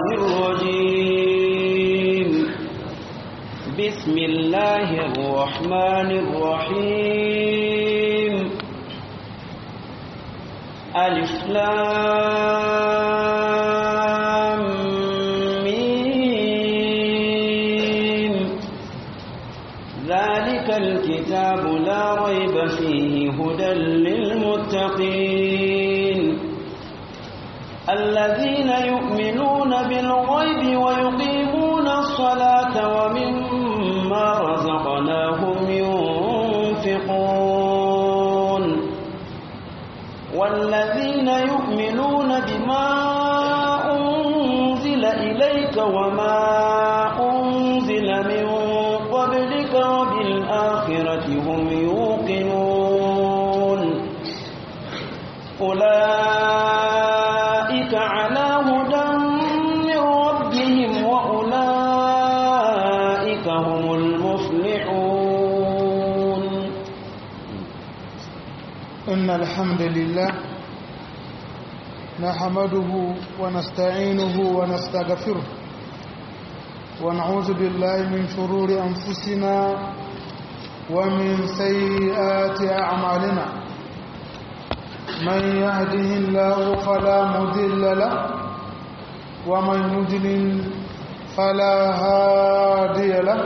الرجيم بسم الله الرحمن الرحيم ألف لام ميم ذلك الكتاب لا ريب فيه هدى للمتقين الذين يؤمنون بالغيب ويقيمون الصلاة ومما رزقناهم ينفقون والذين يؤمنون بما أنزل إليك وما أنزل من قبلك وبالآخرة هم يوقنون أولئك على هدى من ربهم وأولئك هم المفلحون إن الحمد لله نحمده ونستعينه ونستغفره ونعوذ بالله من شرور أنفسنا ومن سيئات أعمالنا من يهده الله فلا مضل له ومن يضلل فلا هادي له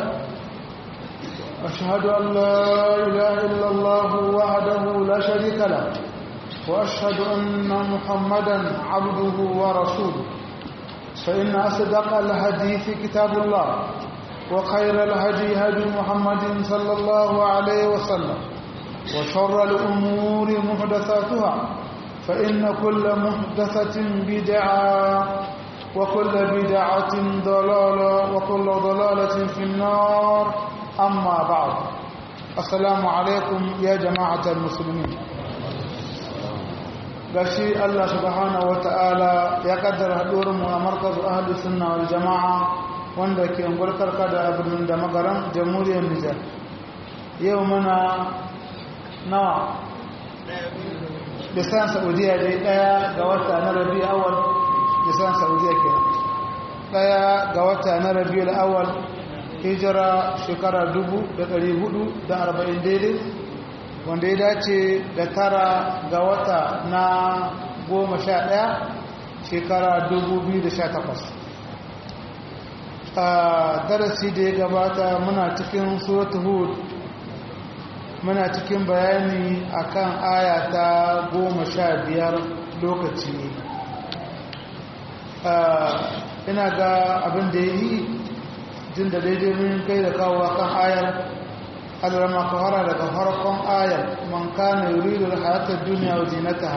أشهد أن لا إله إلا الله وحده لا شريك له وأشهد أن محمدا عبده ورسوله فإن أصدق الحديث كتاب الله وخير الهدي هدي محمد صلى الله عليه وسلم وشر الأمور محدثاتها فإن كل محدثة بدعة وكل بدعة ضلالة وكل ضلالة في النار أما بعد السلام عليكم يا جماعة المسلمين gashi Allah subhanahu wataala ya kaddara haduwar mu a markazu ahli sunna wal jamaa wanda ke ungurkar kada a birnin da magaran jamhuriyar Nijar yau muna nawa lisan Saudiya dai daya ga wata na Rabiul Awwal lisan Saudiya kenan daya ga wata na Rabiul Awwal hijira shekara 1440 daidai wanda ya dace da 9 ga wata na 11 shekara 2018 a darasi da ya gabata muna cikin suratul hud muna cikin bayani akan aya ta 15 lokaci ina ga abin da ya yi jin da daidai mun kai da kawo kan ayar alrama fara daga farkon ayar man kana yuridu al-hayata ad-dunya wa zinataha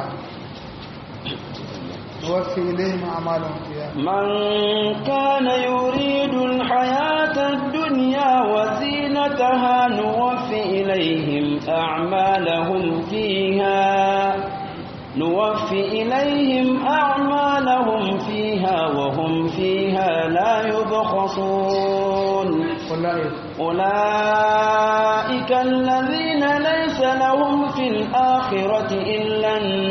nuwaffi ilayhim a'malahum fiha man kana yuridu al-hayata ad-dunya wa zinataha nuwaffi ilayhim a'malahum fiha نوفي إليهم أعمالهم فيها وهم فيها لا يبخسون أولئك الذين ليس لهم في الآخرة إلا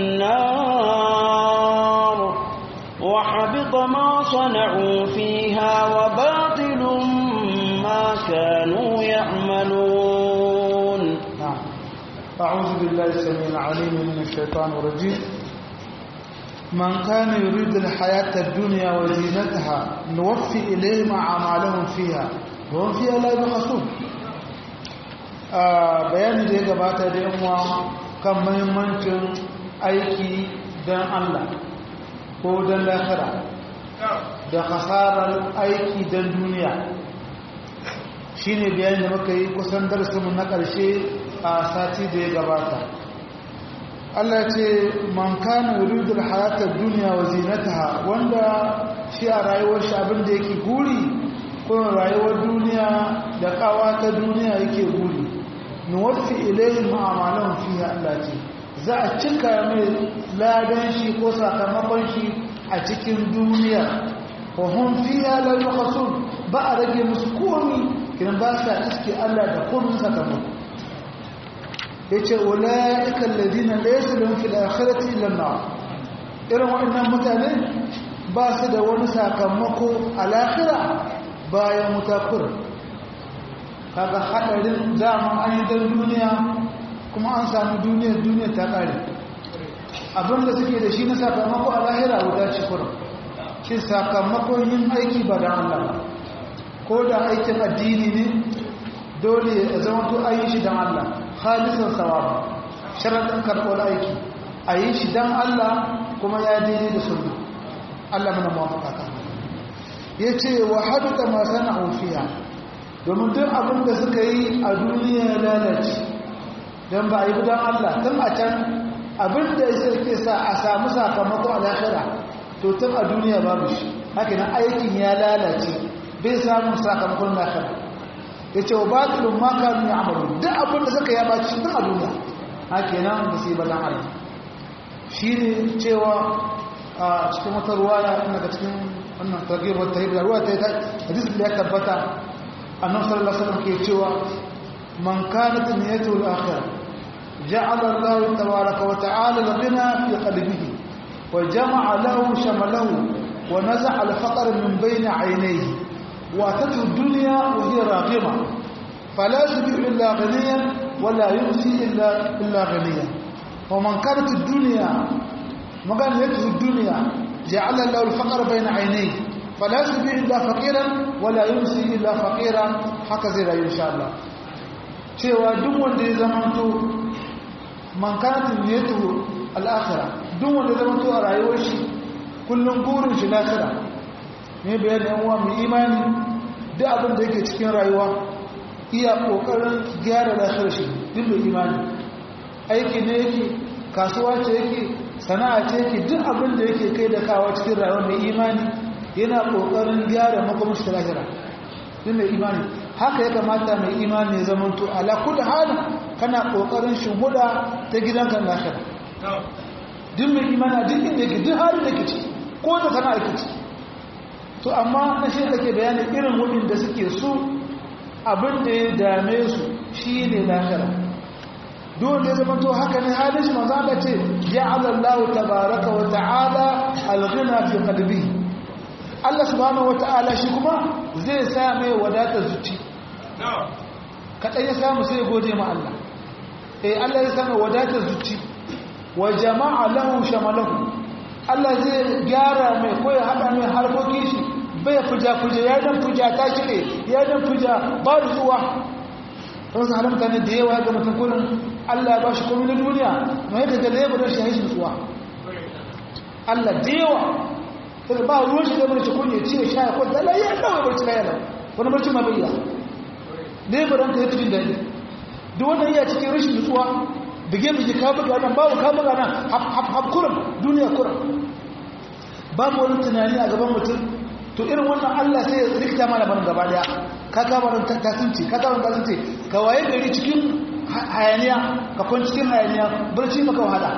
النار وحبط ما صنعوا فيها وباطل ما كانوا يعملون. أعوذ بالله السميع العليم من الشيطان الرجيم من كان يريد الحياة الدنيا وزينتها نوفي إليهم أعمالهم فيها وهم فيها لا يبخسون bayani da ya gabata da yanwa kan muhimmancin aiki don Allah ko don lahira da kasarar aiki don duniya shine bayani da muka yi kusan darasinmu na ƙarshe a sati da ya gabata. Allah ce man kana yuridul hayatad dunya wa zinataha wanda shi a rayuwar shi abin da yake guri ko rayuwar duniya da kawa ta duniya yake guri nuwaffi ilayhim a'malahum fiha Allah ce za a cika mai ladan shi ko sakamakon shi a cikin duniya wa hum fiha la yukhsun ba a rage musu komai kin ba sa iske Allah da komai sakamako yace ulaika alladhina laysa lahum fil akhirati illa an-nar irin waɗannan mutane ba su da wani sakamako a lahira bayan mutakur kaga hadarin dama an yi don duniya kuma an sami duniya ta kare abinda suke da shi na sakamako a lahira wuta ce kurum shi sakamakon yin aiki ba da Allah ko da aikin addini ne dole ya zama to ayi shi dan Allah khalisan sawaba sharadin karɓar aiki ayi shi dan Allah kuma ya daidai da sunna Allah mana muwafaka yace wa habita ma sana'u fiha domin duk abin da suka yi a duniya ya lalace dan ba yi dan Allah tun a can abin da yake sa a samu sakamako a lahira to tun a duniya babu shi haka nan aikin ya lalace bai samu sakamakon lahira yace wa batilun ma kanu ya'malu duk abin da suka yaba cikin a duniya haka nan ba sai balan Allah shine cewa a cikin wata ruwaya daga cikin wannan targhib wa tarhib ruwaya ta hadisi da ya tabbata annabi sallallahu alaihi wasallam ke cewa man kanat niyyatu al-akhirah ja'ala Allah tabaaraka wa ta'ala al-ghina fi qalbihi wa jama'a lahu shamalahu wa naza'a al-faqr min bayni 'aynayhi wa tatu ad-dunya wa hiya raghima fala yusbihu illa ghaniyan wa la yumsi illa ghaniyan wa man kanat ad-dunya مغنيته الدنيا جعل الله الفقر بين عينيه فلا يصبح إلا فقيرا ولا يمسي إلا فقيرا هكذا لا إن شاء الله cewa duk wanda ya zamanto man kanat niyyatuhu al-akhirah duk wanda ya zamanto a rayuwar shi kullum burin shi lahira ne bayan yan uwa mai imani duk abin da yake cikin rayuwa iya kokarin gyara lahirar shi duk mai imani aiki ne yake kasuwa ce yake sana'a ce yake duk abin da yake kai da kawo cikin rayuwar mai imani yana kokarin gyara makomashi ta lahira din mai imani haka ya kamata mai imani ya zama to ala kulli hal kana kokarin shuhuda ta gidanka lahira din mai imani duk inda yake duk halin da yake ko da sana'a yake to amma na shi ake bayani irin wadin da suke so abin da ya dame su shine lahira dole zama to haka ne halin shi manzo Allah ce ja'ala Allah tabaaraka wa ta'ala al-ghina fi qalbihi Allah subhanahu wa ta'ala shi kuma zai sa mai wadatar zuci kadan ya samu sai gode ma Allah Allah ya sa mai wadatar zuci wa jama'a lahu shamalahu Allah zai gyara mai ko ya hada mai harkokin shi bai fuja ya dan fuja ta shire ya dan fuja ba zuwa wasu halamta ne da yawa ga mutum kullum Allah ya ba shi komai na duniya mai yadda da labarin shi haishin tsuwa Allah da yawa sai ba ruwan shi da barci kun ya ce sha ko da laye da barci laye da wani barci ma bai ya labarin ta yake jin dadi duk wannan iya cikin rashin tsuwa bige ka buga nan babu ka buga nan hab kurum duniya kurum babu wani tunani a gaban mutum to irin wannan Allah sai ya rikta mana ban gaba daya ka kama tasinci ka waye gari cikin hayaniya ka kwan cikin hayaniya barci maka wahala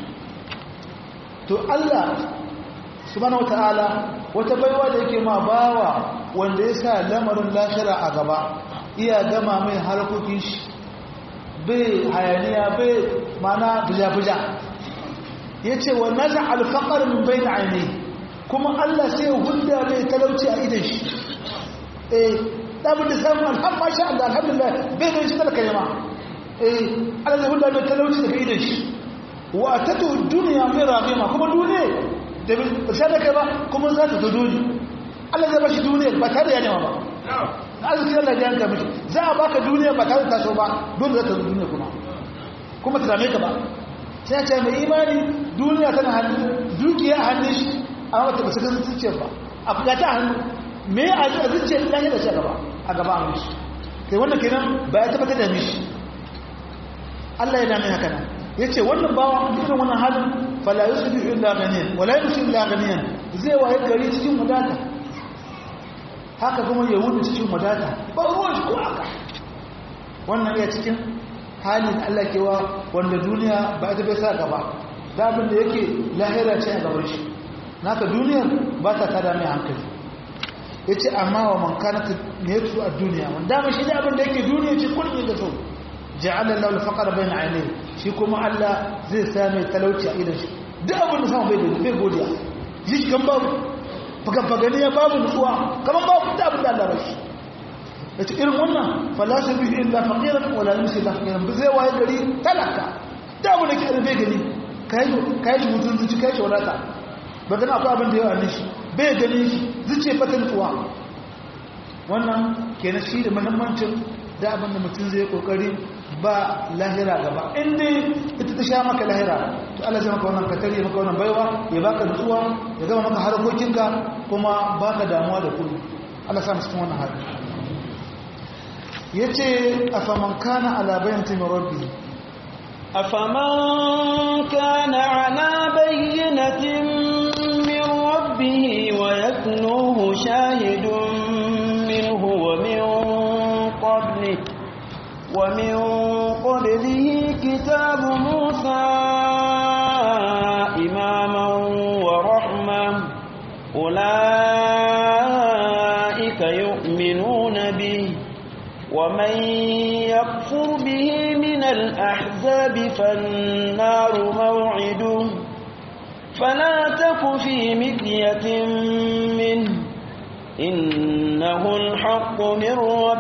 to Allah subhanahu wataala wata baiwa da yake ma bawa wanda ya sa lamarin lahira a gaba iya gama mai harkokin shi bai hayaniya bai mana buja yace wa naza al-faqr min bayni aynihi kuma Allah sai ya hudda mai talauci a idan shi dabin da samun alhamdulillah bai da shi talaka yama Allah zai hudda mai talauci daga idan shi wa atatu duniya mai ragima kuma duniya da ba da kai ba kuma za ta zo dole Allah zai bashi duniya ba tare da yanewa ba na arziki Allah ya yanka miki za a baka duniya ba tare da taso ba dole za ta zo duniya kuma ta same ka ba sai ce mai imani duniya tana hannu dukiya a hannun shi amma ta basu kan zuciyar ba a fugata hannu me a zuciyar ɗanye da shi a gaba a mishi kai wannan kenan ba ya tabbatar da mishi Allah ya dame haka nan ya ce wannan bawa irin wannan halin fala yusufu illa ganiyan wala yusufu illa ganiyan zai waye gari cikin wadata haka kuma ya wuce cikin wadata ba ruwan shi ko aka wannan iya cikin halin Allah kewa wanda duniya ba ita bai sa gaba da abin da yake lahira ce a gaban shi naka duniyar ba ta tada mai hankali ya ce amma wa man kanata ne su a duniya wanda ma shi ne abin da yake duniya ce kullum da so ja'ala lahu al-faqra bayna aynayhi shi kuma Allah zai sa mai talauci a idan shi duk abin da samu bai godiya shi kan babu fagani ya babu nutsuwa kamar babu da abin da Allah ba shi yace irin wannan falasu bi illa faqiran wala yumsi illa faqiran zai waye gari talaka da mu da ke arbe gani kai shi mutun zuci kai shi wadata ba gana akwai abin da yawa ne shi bai gani shi zuce fata nutsuwa wannan kenan shi da muhimmancin da abin da mutum zai kokari ba lahira gaba inda ita ta sha maka lahira to Allah zai maka wannan katari maka wannan baiwa ya baka nutsuwa ya gama maka harkokinka kuma baka damuwa da kullu Allah sa mu cikin wannan hali yace afaman kana ala bayyinatin min rabbi afaman kana ala bayyinatin min rabbih wa yaknuhu shahidun minhu wa min qablihi ومن قبله كتاب موسى إماما ورحمة أولئك يؤمنون به ومن يكفر به من الأحزاب فالنار موعده فلا تك في مرية منه إنه الحق من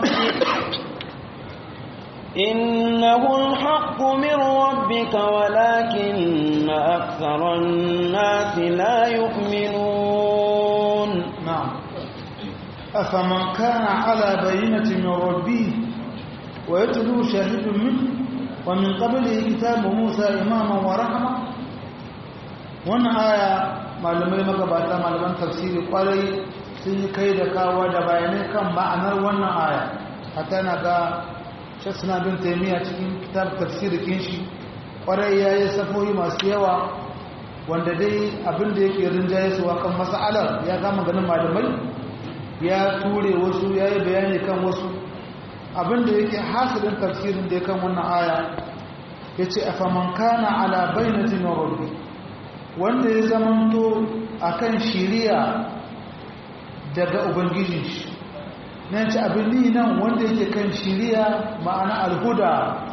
ربك ولكن أكثر الناس لا يؤمنون نعم أفمن كان على بينة من ربه ويتلو شاهد منه ومن قبله كتاب موسى إماما ورحمة wannan aya malamai magabata malaman tafsiri kwarai sun yi kai da kawo da bayanai kan ma'anar wannan aya hatta na ga suna bin taimiyya cikin kitab tafsirikin shi kwarai ya yi safoyi masu yawa wanda dai abinda yake rinjaye su kan mas'alar ya kama ganin malamai ya ture wasu ya yi bayani kan wasu abinda yake hasilin tafsirin da ya kan wannan aya ya ce afaman kana ala bayyinatin min rabbi wanda ya zamanto akan shiriya daga ubangijin shi nan ci abin ni nan wanda yake kan shiriya ma'ana alhuda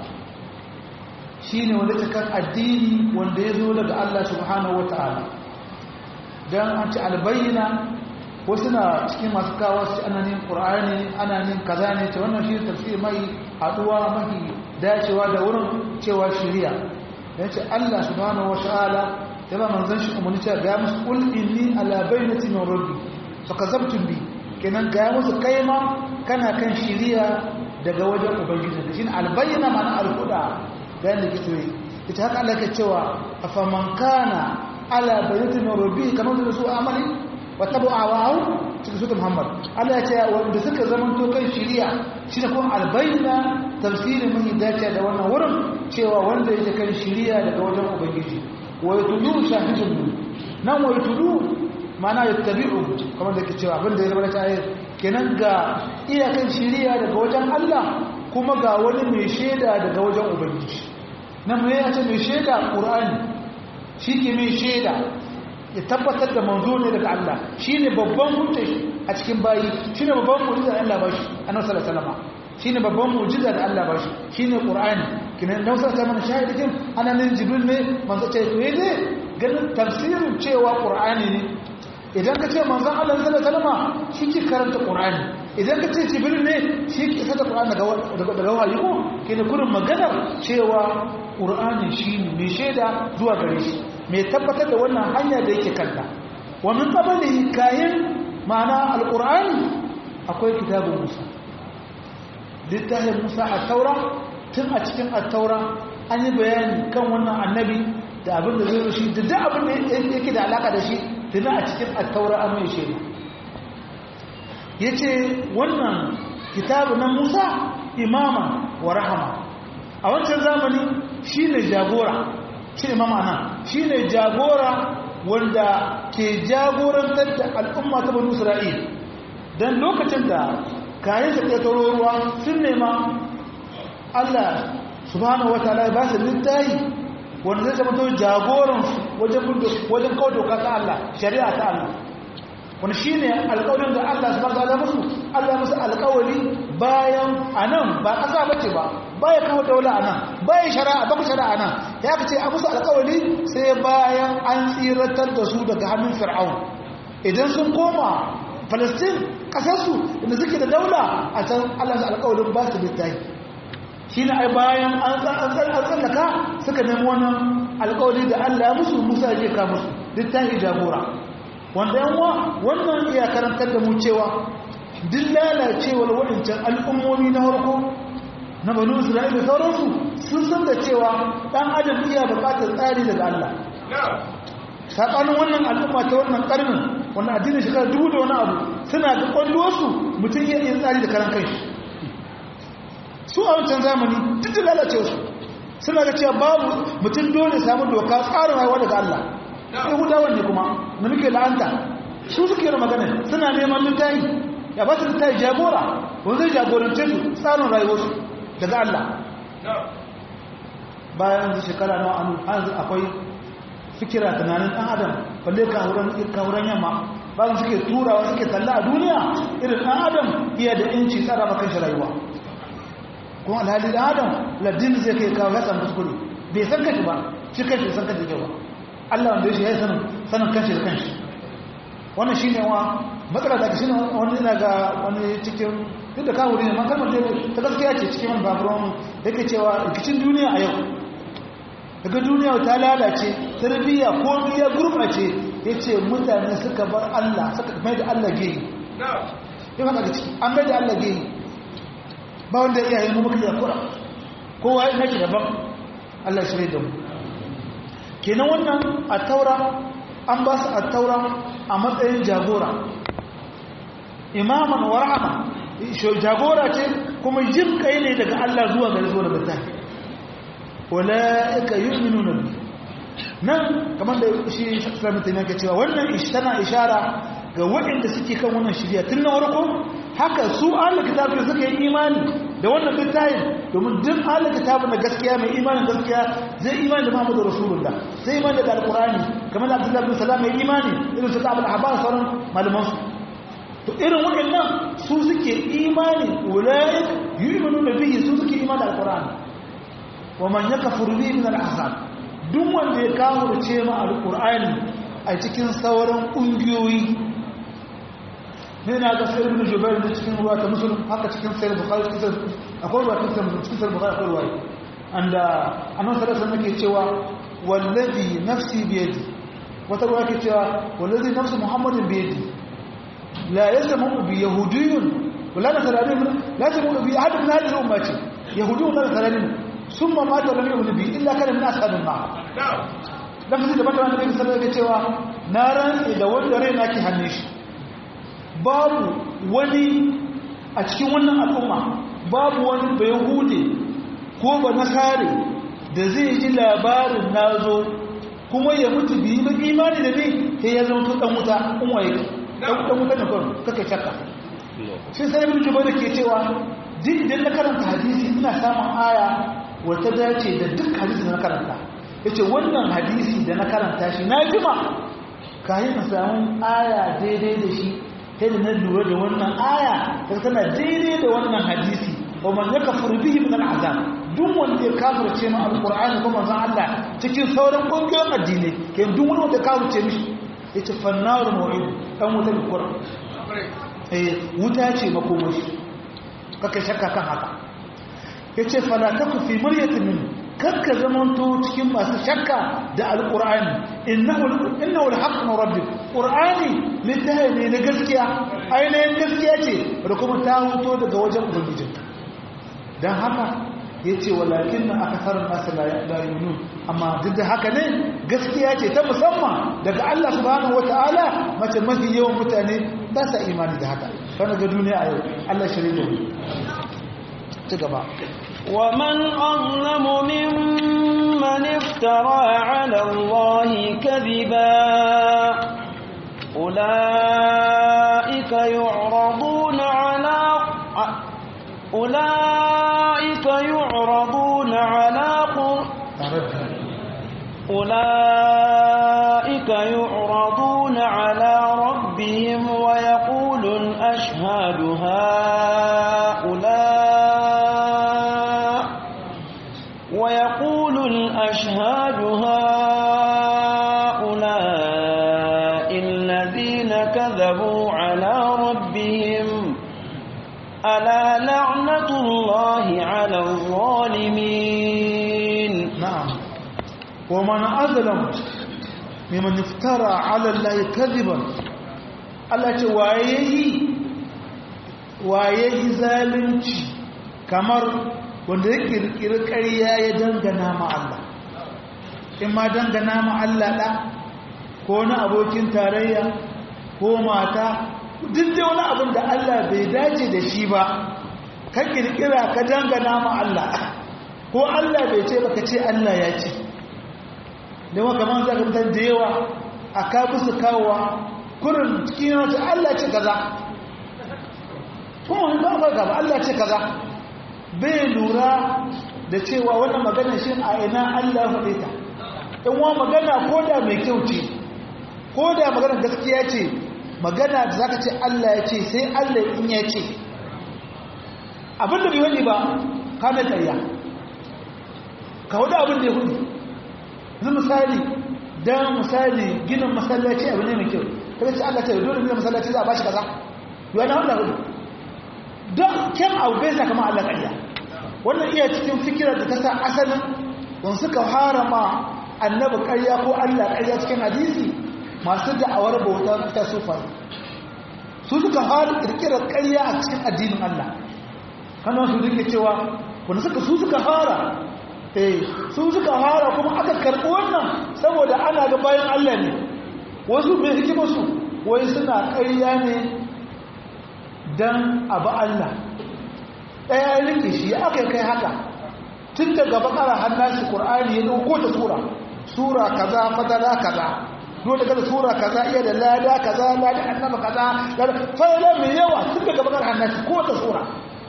shine wanda ta kan addini wanda ya zo daga Allah subhanahu wataala dan an ci albayyina wasu na cikin masu kawo su ana nin qur'ani ana nin kaza ne ta wannan shi tafsir mai haduwa mai dacewa da wurin cewa shiriya dan ci Allah subhanahu wataala ya ba manzon shi umarni cewa ga musu qul inni ala bayyinati min rabbi fakazabtum bi kenan ga musu kaima kana kan shiriya daga wajen ubangiji da shi albayyana ma'ana alhuda da yanda kike ita haka Allah ke cewa afaman kana ala bayyinatin min rabbi kamar da su amali wa tabu awahu cikin sura Muhammad Allah ya ce wanda suka zamanto kan shiriya shine kuma albayyana tafsirin mun dace da wannan wurin cewa wanda yake kan shiriya daga wajen ubangiji wa yatudu shahidun nan wa yatudu mana ya tabi'u kamar da ke cewa abinda ya zama ta ayar kenan ga iyakan shiriya daga wajen Allah kuma ga wani mai shaida daga wajen ubangiji nan mai ya ce mai shaida qur'ani shi ke mai shaida ya tabbatar da manzo ne daga Allah shine babban hujja a cikin bayi shine babban mu'jiza Allah ba shi annabi sallallahu alaihi wasallam shine babban mu'jiza da Allah ba shi shine qur'ani kinan dan sai ta mana shahidin ana nan jibril ne manzo ce to yaje ganin tafsirin cewa qur'ani ne idan ka ce manzon Allah sallallahu alaihi wasallam shi ke karanta qur'ani idan ka ce jibril ne shi ke saka qur'ani daga wahayi ko kene kurin maganar cewa qur'ani shine mai shaida zuwa gare shi mai tabbatar da wannan hanya da yake kanta wa min qablihi kayin ma'ana alqur'ani akwai kitabun Musa littafin Musa a taura tun a cikin at-taura an yi bayani kan wannan annabi da abin da zai rushi da duk abin da yake da alaka da shi tuna a cikin at-taura an mai shaida yace wannan kitabu na Musa imama wa rahama a wancan zamani shine jagora shi imama nan shine jagora wanda ke jagorantar da al'umma ta banu Isra'il dan lokacin da kayan sa ƙetaro ruwa sun nema Allah subhanahu wataala ya ba su littafi wanda zai zama to jagoransu wajen kawo doka ta Allah shari'a ta Allah wani shi ne alƙawarin da Allah subhanahu wataala musu Allah musu alƙawari bayan anan ba ƙasa bace ba baya kawo daula anan baya shari'a ba ku shari'a anan ya kace a musu alƙawari sai bayan an tsiratar da su daga hannun Fir'aun idan sun koma Palestine kasarsu inda suke da daula a can Allah ya alƙawarin ba su littafi shine ai bayan an tsallaka suka nemi wannan alƙawari da Allah ya musu Musa ya ka musu littafi jagora wanda yanwa wannan iya karantar da mu cewa duk lalacewar waɗancan al'ummomi na harko na banu Isra'ila da sauransu sun san da cewa ɗan adam iya buƙatar tsari daga Allah saɓanin wannan al'umma ta wannan ƙarnin wannan addinin shekara 2000 da wani abu suna ga ƙwallowarsu mutum iya yin tsari da karan kai su a wancan zamani duk da lalacewarsu suna ga cewa babu mutum dole samun doka tsarin rayuwa daga Allah yahudawan ne kuma na muke la'anta su suke yi magana suna neman littafi ya ba su littafi jagora wanda zai jagorance su tsarin rayuwarsu daga Allah bayan shekara nawa an akwai fikira tunanin ɗan adam balle kawuran yamma bayan suke turawa suke talla a duniya irin ɗan adam iya da yanci tsara bakan shi rayuwa kuma alhali ɗan adam ladin zai kai kawo ya samu kuskure bai san kashi ba shi kashi san kashi ba Allah wanda shi ya yi sanin kanshi da kanshi wannan shi ne wa matsala da shi ne wani ina ga wani cikin duk da kawo ne makalmar da ta gaskiya ce cikin wani baburan da ke cewa rikicin duniya a yau daga duniya ta lalace tarbiyya ko ya gurbace ya ce mutane suka bar Allah suka mai da Allah geyi ya faɗa da ciki an mai da Allah geyi ba wanda iyaye mu muka da kura kowa ya nake daban Allah shi da mu kenan wannan a taura an ba su a taura a matsayin jagora imaman wa rahama jagora ce kuma jin kai ne daga Allah zuwa ga zuwa daga ta ulaika yu'minuna bi nan kamar da shi Islamu tana ke cewa wannan tana ishara ga waɗanda suke kan wannan shiriya tun na farko haka su ahlul kitabi suka yi imani da wannan littafin domin duk ahlul kitabi na gaskiya mai imanin gaskiya zai imani da Muhammadu Rasulullah zai imani da Alqur'ani kamar da Abdullah bin Salam mai imani irin su Abul Ahbar sauran malaman su to irin waɗannan su suke imani ulaik yu'minuna bihi su suke imani da Alqur'ani wa man yakfur bihi min al-ahzab duk wanda ya kafirce ma Alqur'ani a cikin sauran kungiyoyi ne na ga sai ibn Jubair da cikin ruwa ta Muslim haka cikin sai Bukhari akwai ruwa cikin sai Bukhari akwai ruwa anda annabi sallallahu alaihi wasallam yake cewa wallazi nafsi bi yadi wata ruwa yake cewa wallazi nafsu Muhammadin bi yadi la yasmu bi yahudiyyun wala nasraniyyun la yasmu bi ahad min hadhihi ummati yahudiyyun wala nasraniyyun summa mata lam yu'min bi illa kana min ashabin nar lafzi da bata annabi sallallahu alaihi wasallam yake cewa na ran da wanda rai nake hannun shi babu wani a cikin wannan al'umma babu wani bai hude ko ba nasare da zai ji labarin nazo kuma ya mutu biyi ba imani da ni sai ya zama dan wuta in waye dan wuta ne kawai kake shakka sai sai ibn Jubair ke cewa duk idan na karanta hadisi ina samun aya wata dace da duk hadisi da na karanta yace wannan hadisi da na karanta shi na jima kai na samu aya daidai da shi sai da na lura da wannan aya ta tana daidai da wannan hadisi wa man yakfur bihi min al'azab duk wanda ya kafirce ma alqur'ani ko manzon Allah cikin sauran kungiyoyin addini kai duk wanda ya kafirce mishi yace fannar mu'id dan wutar qur'an wuta ce makomashi kake shakka kan haka yace fala taku fi maryatin min kakka zamanto cikin masu shakka da alqur'ani innahu alhaq min rabbik qur'ani littafi ne na gaskiya ainihin gaskiya ce da kuma ta huto daga wajen ubangijinka dan haka yace walakin akthar an-nas la yu'minun amma duk da haka ne gaskiya ce ta musamman daga Allah subhanahu wataala mace mafi yawan mutane ba sa imani da haka kana ga duniya a yau Allah shirye da mu ci gaba ومن أظلم ممن افترى على الله كذبا أولئك يعرضون على ربهم ويقول أشهد هؤلاء الذين ألا لعنة الله على الظالمين نعم ومن أظلم ممن افترى على الله كذبا Allah ce waye zalunci kamar wanda ya kirkiri ƙarya ya dangana ma Allah in ma dangana ma Allah ɗa ko wani abokin tarayya ko mata duk da wani abin da Allah bai dace da shi ba ka kirkira ka dangana ma Allah ko Allah bai ce baka ce Allah ya ce da wa kamar zaka mutan da yawa aka bisu kawowa kurin cikin wata Allah ce kaza kuma ba ba Allah ce kaza bai lura da cewa wannan magana shi a ina Allah faɗe ta in wa magana ko da mai kyau ce ko da magana gaskiya ce magana da zaka ce Allah ya ce sai Allah in ya ce abinda bai wani ba ka mai ƙarya ka wada abin da ya hudu zai misali ginin masallaci abu ne mai kyau kada ce Allah ce dole ginin masallaci za a bashi kaza yana wanda hudu don kyan abu bai sa kama Allah ƙarya wannan iya cikin fikirar da ta sa asalin don suka harama annabi ƙarya ko Allah ƙarya cikin hadisi masu da'awar bauta ta sufa su suka fara kirkirar ƙarya a cikin addinin Allah kana su rike cewa wanda su suka fara su suka fara kuma aka karɓi wannan saboda ana ga bayan Allah ne wasu mai hikima su wai suna ƙarya ne dan abu Allah ɗaya rike shi aka kai haka tun daga bakara hannashi Qur'ani ya dauko ta sura kaza fadala kaza dole kada sura kaza iya da lada kaza lada annaba kaza fa'ila mai yawa tun daga bakar hannati ko ta sura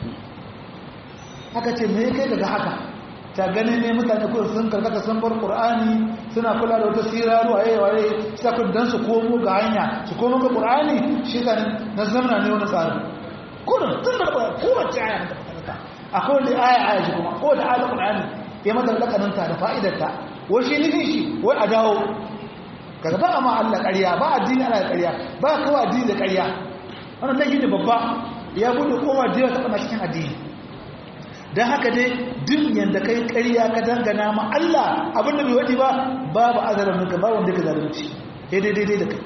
haka ce me kai daga haka ta gani ne mutane ko sun karkata sun bar Qur'ani suna kula da wata siraru waye sai kun dan su komo ga hanya su komo ga Qur'ani shi kan na zamana ne wani tsari kullum tun da kowace aya ta akwai da aya ji kuma ko da ayatul Qur'ani ya mata lakaninta da fa'idarta wai shi nufin shi wai a dawo kaga ba ma Allah ƙarya ba addini Allah ƙarya ba kawai addini da ƙarya wannan laifi ne babba ya bude kowa da ta kana cikin addini dan haka dai duk yanda kai ƙarya ka dangana ma Allah abinda bai wadi ba babu azaran ka ba wanda ka zalunci daidai da kai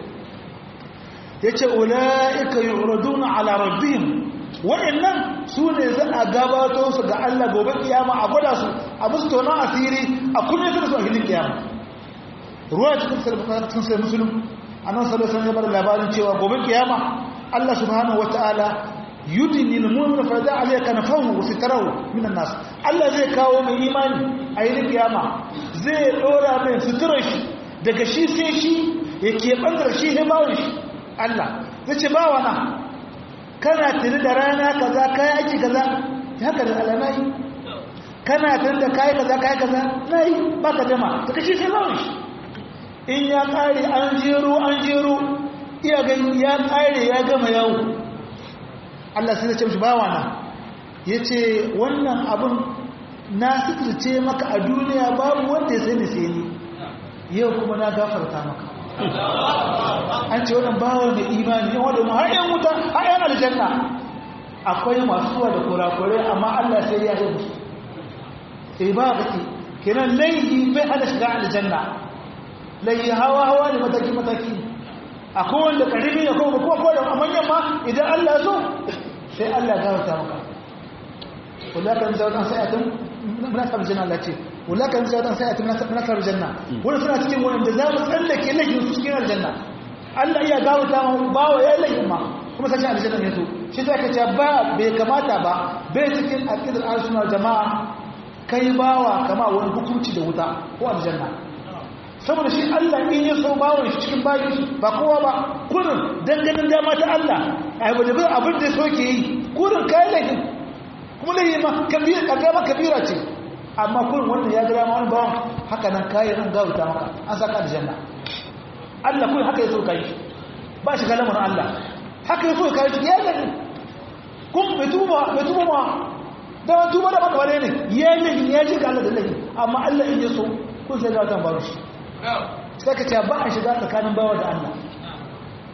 yace ulaika yu'raduna ala rabbihim wa'annan sune za a gabato su ga Allah gobe kiyama a gwada su a musu tona asiri a kuma su a hilin kiyama ruwa cikin sai musulun annan sallallahu alaihi wasallam labarin cewa gobe kiyama Allah subhanahu wataala yudnil mu'mina fa da alayka nafahu wa sitrahu minan nas Allah zai kawo mai imani a yin kiyama zai dora mai suturar shi daga shi sai shi yake bangar shi ne bawon shi Allah zai ce bawa na kana tuni da rana kaza kai aiki kaza haka da alamai kana tuni da kai kaza nayi baka jama daga shi sai bawon shi in ya kare an jero iya gani ya kare ya gama yawo Allah sai ya ce mishi bawa na yace wannan abun na sitirce maka a duniya babu wanda ya sani sai ni yau kuma na gafarta maka an ce wannan bawa mai imani yan wanda har yan wuta har yan aljanna akwai masu zuwa da kurakurai amma Allah sai ya yi musu ba baki kenan laifi bai hada shiga aljanna lai hawa ne mataki akwai wanda karimi ne kuma ko da manyan ma idan Allah so sai Allah ya gafarta maka wallahi zawatan sa'atun munasab janna Allah ce wallahi zawatan sa'atun munasab janna wannan suna cikin wanda za mu tsallake lahin su cikin aljanna Allah ya gafarta mu bawo ya lahin ma kuma sai aljanna ne to shi sai ka ce ba bai kamata ba bai cikin aqidar al-sunna jama'a kai bawa kama wani hukunci da wuta ko aljanna saboda shi Allah in ya so bawon shi cikin bayan ba kowa ba kurin danganin dama ta Allah ai ba da abin da soke yi kurin kai lahi kuma lahi ma kabira ce amma kurin wannan ya gara ma wani bawon haka nan kai nan gauta maka an saka aljanna Allah kurin haka ya so kai ba shi galamar Allah haka ya so kai ya lahi kun bai tuba ma da tuba da baka bare ne ya lahi ya ji ga Allah da lahi amma Allah in ya so kun sai gautan baro shi sai ka ce ba a shiga tsakanin bawa da Allah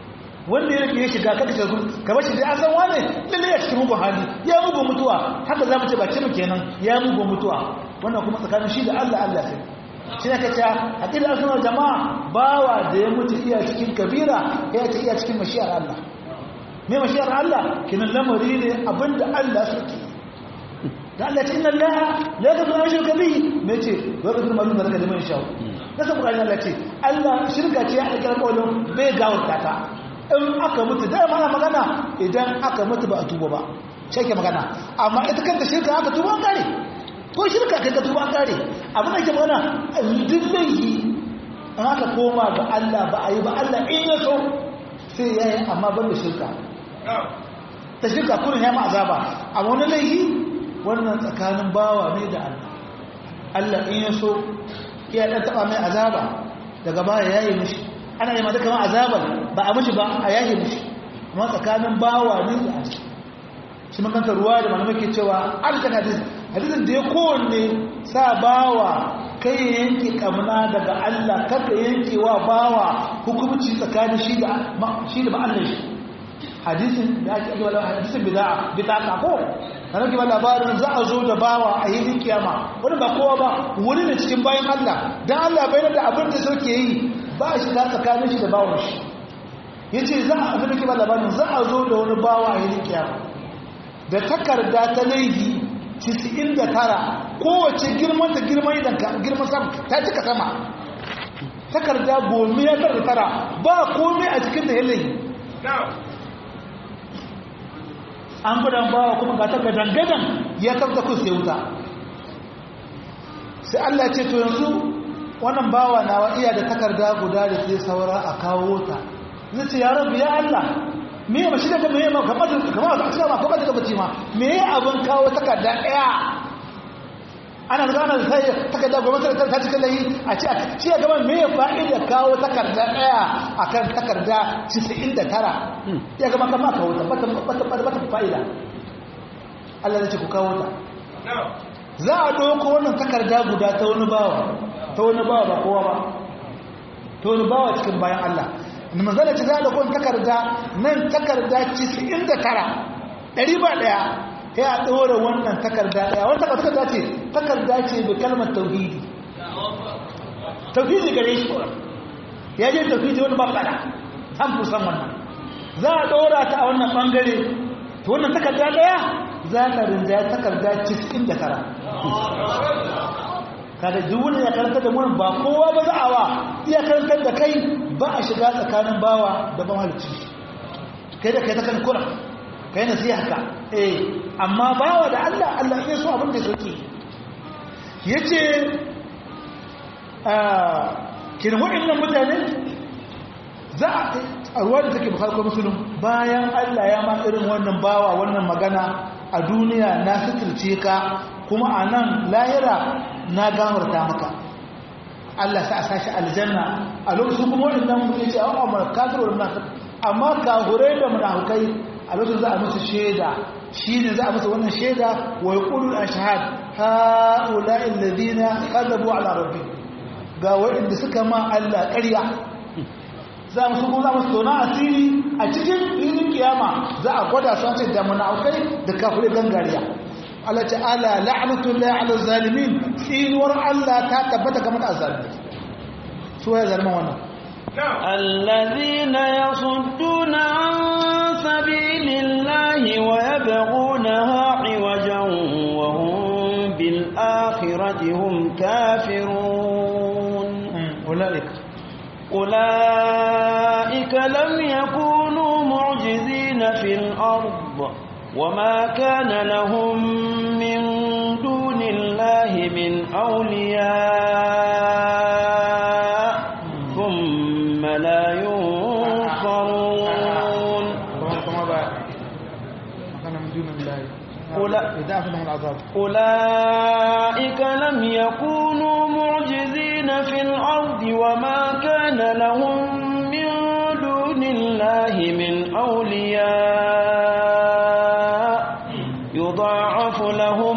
wanda ya shiga kaka shagu ka bashi dai an san wane lalle ya cikin mugun hali ya mugun mutuwa haka za mu ce bakin mu kenan ya mugun mutuwa wannan kuma tsakanin shi da Allah Allah sai shi ne kace hakika sunan jama'a bawa da ya mutu iya cikin kabira ya ce iya cikin mashiyar Allah me mashiyar Allah kinan lamari ne abinda Allah suke da Allah ce inna Allah la yaghfiru an yushraka bihi me ce wa yaghfiru ma duna zalika liman yasha da sabu Allah ce Allah shirka ce ya aikata kawai bai gawarta ta in aka mutu da mana magana idan aka mutu ba a tuba ba sai ke magana amma ita kanta shirka aka tuba kare ko shirka kai ka tuba kare abin da ke magana duk laifi in aka koma ga Allah ba a yi ba Allah in ya so sai ya yi amma ban da shirka ta shirka kurin ya ma azaba a wani laifi wannan tsakanin bawa ne da Allah Allah in ya so ya dan taba mai azaba daga baya yayi mishi ana yi ma duka ma azabar ba a mishi ba a yayi mishi amma tsakanin bawa ne da Allah shi makanta ruwa da malamai ke cewa alkan hadisin da ya kowanne sa bawa kai yanke kamna daga Allah kaka yanke wa bawa hukumci tsakanin shi da ba Allah shi hadisin da ake yi wala hadisin bid'a ko kana ki labarin za a zo da bawa a yi kiyama wani ba kowa ba wani ne cikin bayan Allah dan Allah bai da abin da suke yi ba shi ta tsakanin shi da bawon shi yace za a abin da ke labarin za a zo da wani bawa a yi kiyama da takarda ta laifi 99 kowace girman sama ta cika sama takarda gomi ya tara ba komai a cikin da yalayi an gudan bawa kuma ga takardan gadan ya kafta kun sai wuta sai Allah ce to yanzu wannan bawa nawa iya da takarda guda da sai saura a kawo ta zai ce ya rabu ya Allah me ba shi daga me ma kamar da aka ma kamar da bace ma me abin kawo takarda daya ana da ana sai takarda gwamnati ta cika layi a ce a gaban me fa'ida kawo takarda daya akan takarda 99 ya gaba kama kawo ta bata fa'ida Allah ya ce ku kawo ta za a dauko wannan takarda guda ta wani bawa ba kowa ba ta wani bawa cikin bayan Allah in manzala ce za a dauko takarda nan takarda 99 ɗari ba ɗaya ya a ɗora wannan takarda ɗaya wani takarda ce da kalmar tauhidi gare shi ya je tauhidi wani ba faɗa an fusan wannan za a ɗora ta a wannan ɓangare ta wannan takarda ɗaya za ka rinjaya takarda 99 kada duwuna ya karanta da mun ba kowa ba za a wa iya karantar da kai ba a shiga tsakanin bawa da mahalicci kai da kai ta kan kura kai nasiha ka amma bawa da Allah ya so abin da soke yace kin waɗannan mutane za a ruwa da take bukhari ko muslim bayan Allah ya ma irin wannan bawa wannan magana a duniya na suturce ka kuma a nan lahira na gafarta maka Allah sa a sashi aljanna a lokacin kuma waɗannan mutum ce a amur kafirwar munafiq amma kahurai da munafikai a lokacin za a musu shaida shine za a musu wannan shaida wa yaqulu ashhad haula'i alladhina kadhabu ala rabbihim ga waɗanda suka ma Allah ƙarya za mu kuma za mu tona asiri a cikin filin kiyama za a gwada su ce da munafikai da kafirai gangariya Allah ta'ala la'natullahi 'ala zalimin tsinuwar Allah ta tabbata ga mata zalimi su ya zalima wannan alladhina yasudduna an sabilillahi wa yabghunaha 'iwajan wa hum bil akhirati hum kafirun أولئك لم يكونوا معجزين في الأرض وما كان لهم من دون الله من أولياء ثم لا ينصرون أولئك لم يكونوا معجزين في الأرض وما كان لهم من دون الله من أولياء يضاعف لهم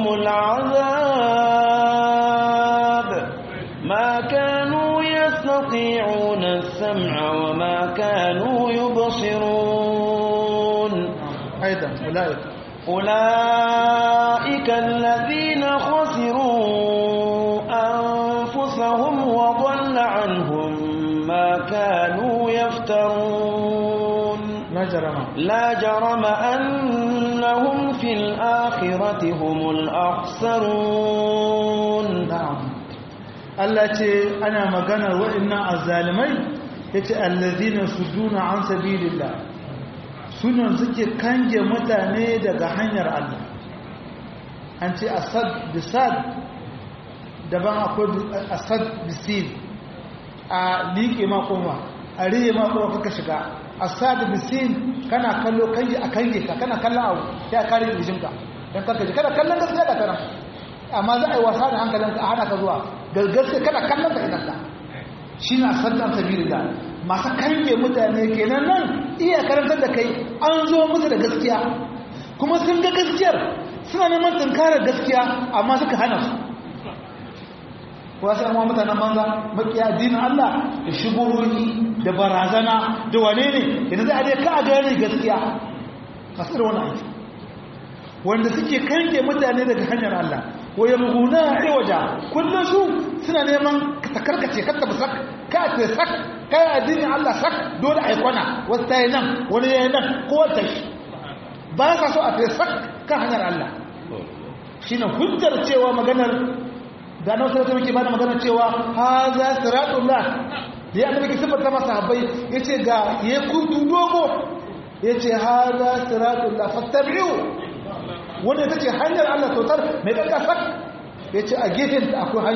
العذاب ما كانوا يستطيعون السمع وما كانوا يبصرون أولئك الذين خسروا أنفسهم وضل عنهم ما كانوا يفترون لا جرم أنهم في الآخرة هم الأخسرون. نعم. التي أنا مغنى وإن الظالمين الذين يصدون عن سبيل الله sunan suke kanje mutane daga hanyar Allah. An ce asad bisad daban akwai asad bisil a liƙe makoma a riye makoma kaka shiga. Asad bisil kana kallo kange a kange ka kana kallon abu ya kare jikinka don karkaji kana kallon gaskiya da kana amma za a yi wasa da hankalinka a hana ka zuwa gaskiya kana kallon ka idan ka shi na asad an sabiri da masu kange mutane kenan nan iya karantar da kai an zo musu da gaskiya kuma sun ga gaskiyar suna neman tunkarar gaskiya amma suka hana su wasu amma mutanen banza makiya addinin Allah da shubuhohi da barazana da wane ne yanzu a dai ka a gane gaskiya masu irin wani aiki wanda suke kange mutane daga hanyar Allah waya ruguna iwaja kullum su suna neman ka karkace ka tabbasak ka ce sak kai addinin Allah sak dole ai kwana wasu tayi nan wani yayin nan ko wata shi ba ka so a ce sak kan hanyar Allah shine hujjar cewa maganar da nan sai muke bada maganar cewa haza siratullah ya annabi ke sifata masa habbai yace ga ya kuntu dogo yace haza siratullah fattabi'u wanda tace hanyar Allah totar mai kanka sak yace a gefen ta akwai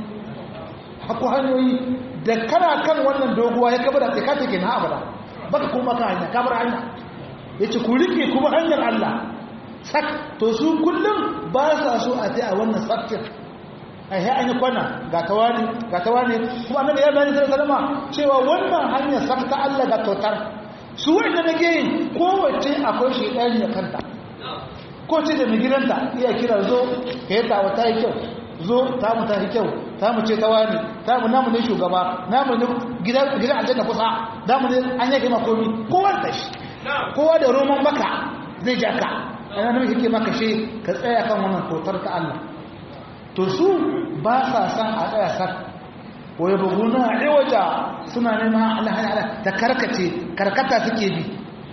hanyoyi da kana kan wannan doguwa ya kabara sai ka take na abada baka kuma ka hanya kabar hanya yace ku rike kuma hanyar Allah sak to su kullum ba sa so a tai a wannan sakin ai an yi kwana ga tawani kuma annabi ya bayani sallama cewa wannan hanyar sak ta Allah ga totar su wanda nake yin kowace akwai shedani ya kanta ko ce da migiranta iya kira zo ka yi tawa ta yi kyau zo ta mu ta yi kyau ta mu ce ta wani ta mu namu ne shugaba namu ne gidan aljanna kusa namu ne an yake makomi kowa da shi kowa da roman baka zai ja ka ana nan yake maka shi ka tsaya kan wannan totar ta Allah to su ba sa san a tsaya sak wai buguna iwaja suna neman Allah ta karkata suke bi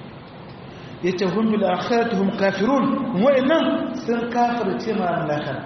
yace hum bil akhirati hum kafirun wa'innan sun kafirce ma al-akhirah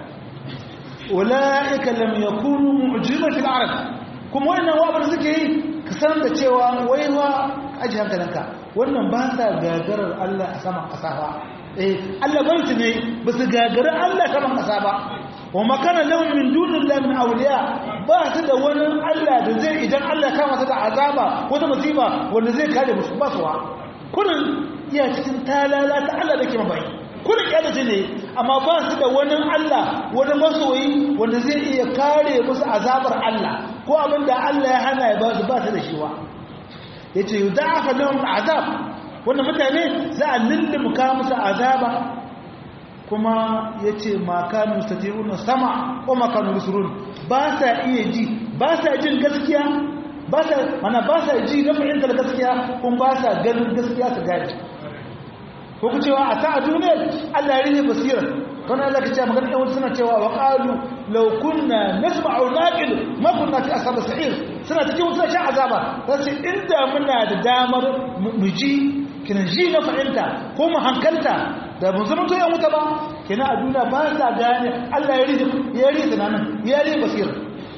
ulaika lam yakunu mu'jizat al-arab kuma wa'innan wa'abin suke yi ka san da cewa waiwa aji hankalinka wannan ba sa gagarar Allah a saman kasa ba Allah bai ne ba su gagarar Allah saman kasa ba wa makana lahum min dunillahi min awliya ba su da wani Allah da zai idan Allah ya kama su da azaba ko da musiba wanda zai kare musu ba su wa kullun iya cikin talala ta Allah da ke mabai kullun ya dace ne amma ba su da wani Allah wani masoyi wanda zai iya kare musu azabar Allah ko abinda Allah ya hana ya ba su da shi wa yace yudafa lahum azab wannan mutane za a lullumka musu azaba kuma yace ma kanu stati'una sama ko makanu rusulun ba sa iya ji ba sa jin gaskiya ba sa ji na fahimtar gaskiya kun ba sa ganin gaskiya su gani ko ku cewa a ta a duniyar Allah ya rike basirar kana Allah ka ce magana ɗan suna cewa wa qalu law kunna nasma'u naqil ma kunna fi ashab as-sa'ir suna cikin wutar sha azaba sai inda muna da damar mu ji kinan ji na fahimta ko mu hankalta da mun zama to yan wuta ba kina a duniya ba sa gane Allah ya rike tunanin ya rike basirar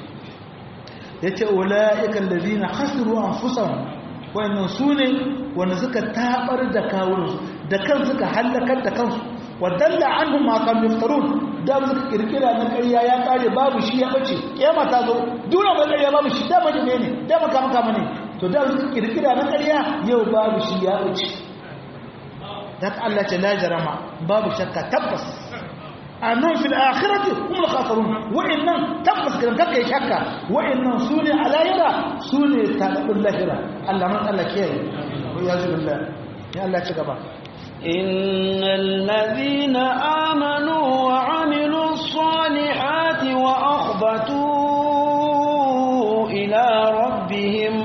yace ulaika allazina khasiru anfusahum wayannan sune wanda suka tabar da kawunsu da kan suka halakar da kansu wadalla anhum ma kan yaftarun da suka kirkira na ƙarya ya kare babu shi ya bace kiyama ta zo dole ba ƙarya babu shi da maje ne da maka ne to da suka kirkira na ƙarya yau babu shi ya bace dan Allah ta la jarama babu shakka tabbas annahum fil akhirati hum al-khasirun wa innam tabbas kan kake shakka wa innam sune alayra sune talabul lahira Allah man Allah kiyaye wa yazubillah ya Allah ci gaba innal ladhina amanu wa amilus salihati wa akhbatu ila rabbihim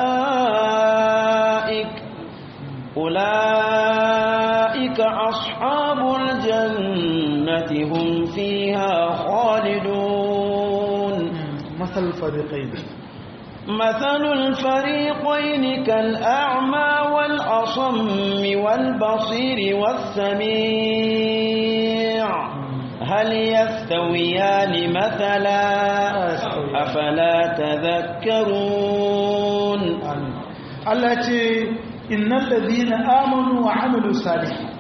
ulaika ashabul أصحاب الجنة هم فيها خالدون مثل الفريقين كالأعمى والأصم والبصير والسميع هل يستويان مثلا أفلا تذكرون التي إن الذين آمنوا وعملوا الصالحات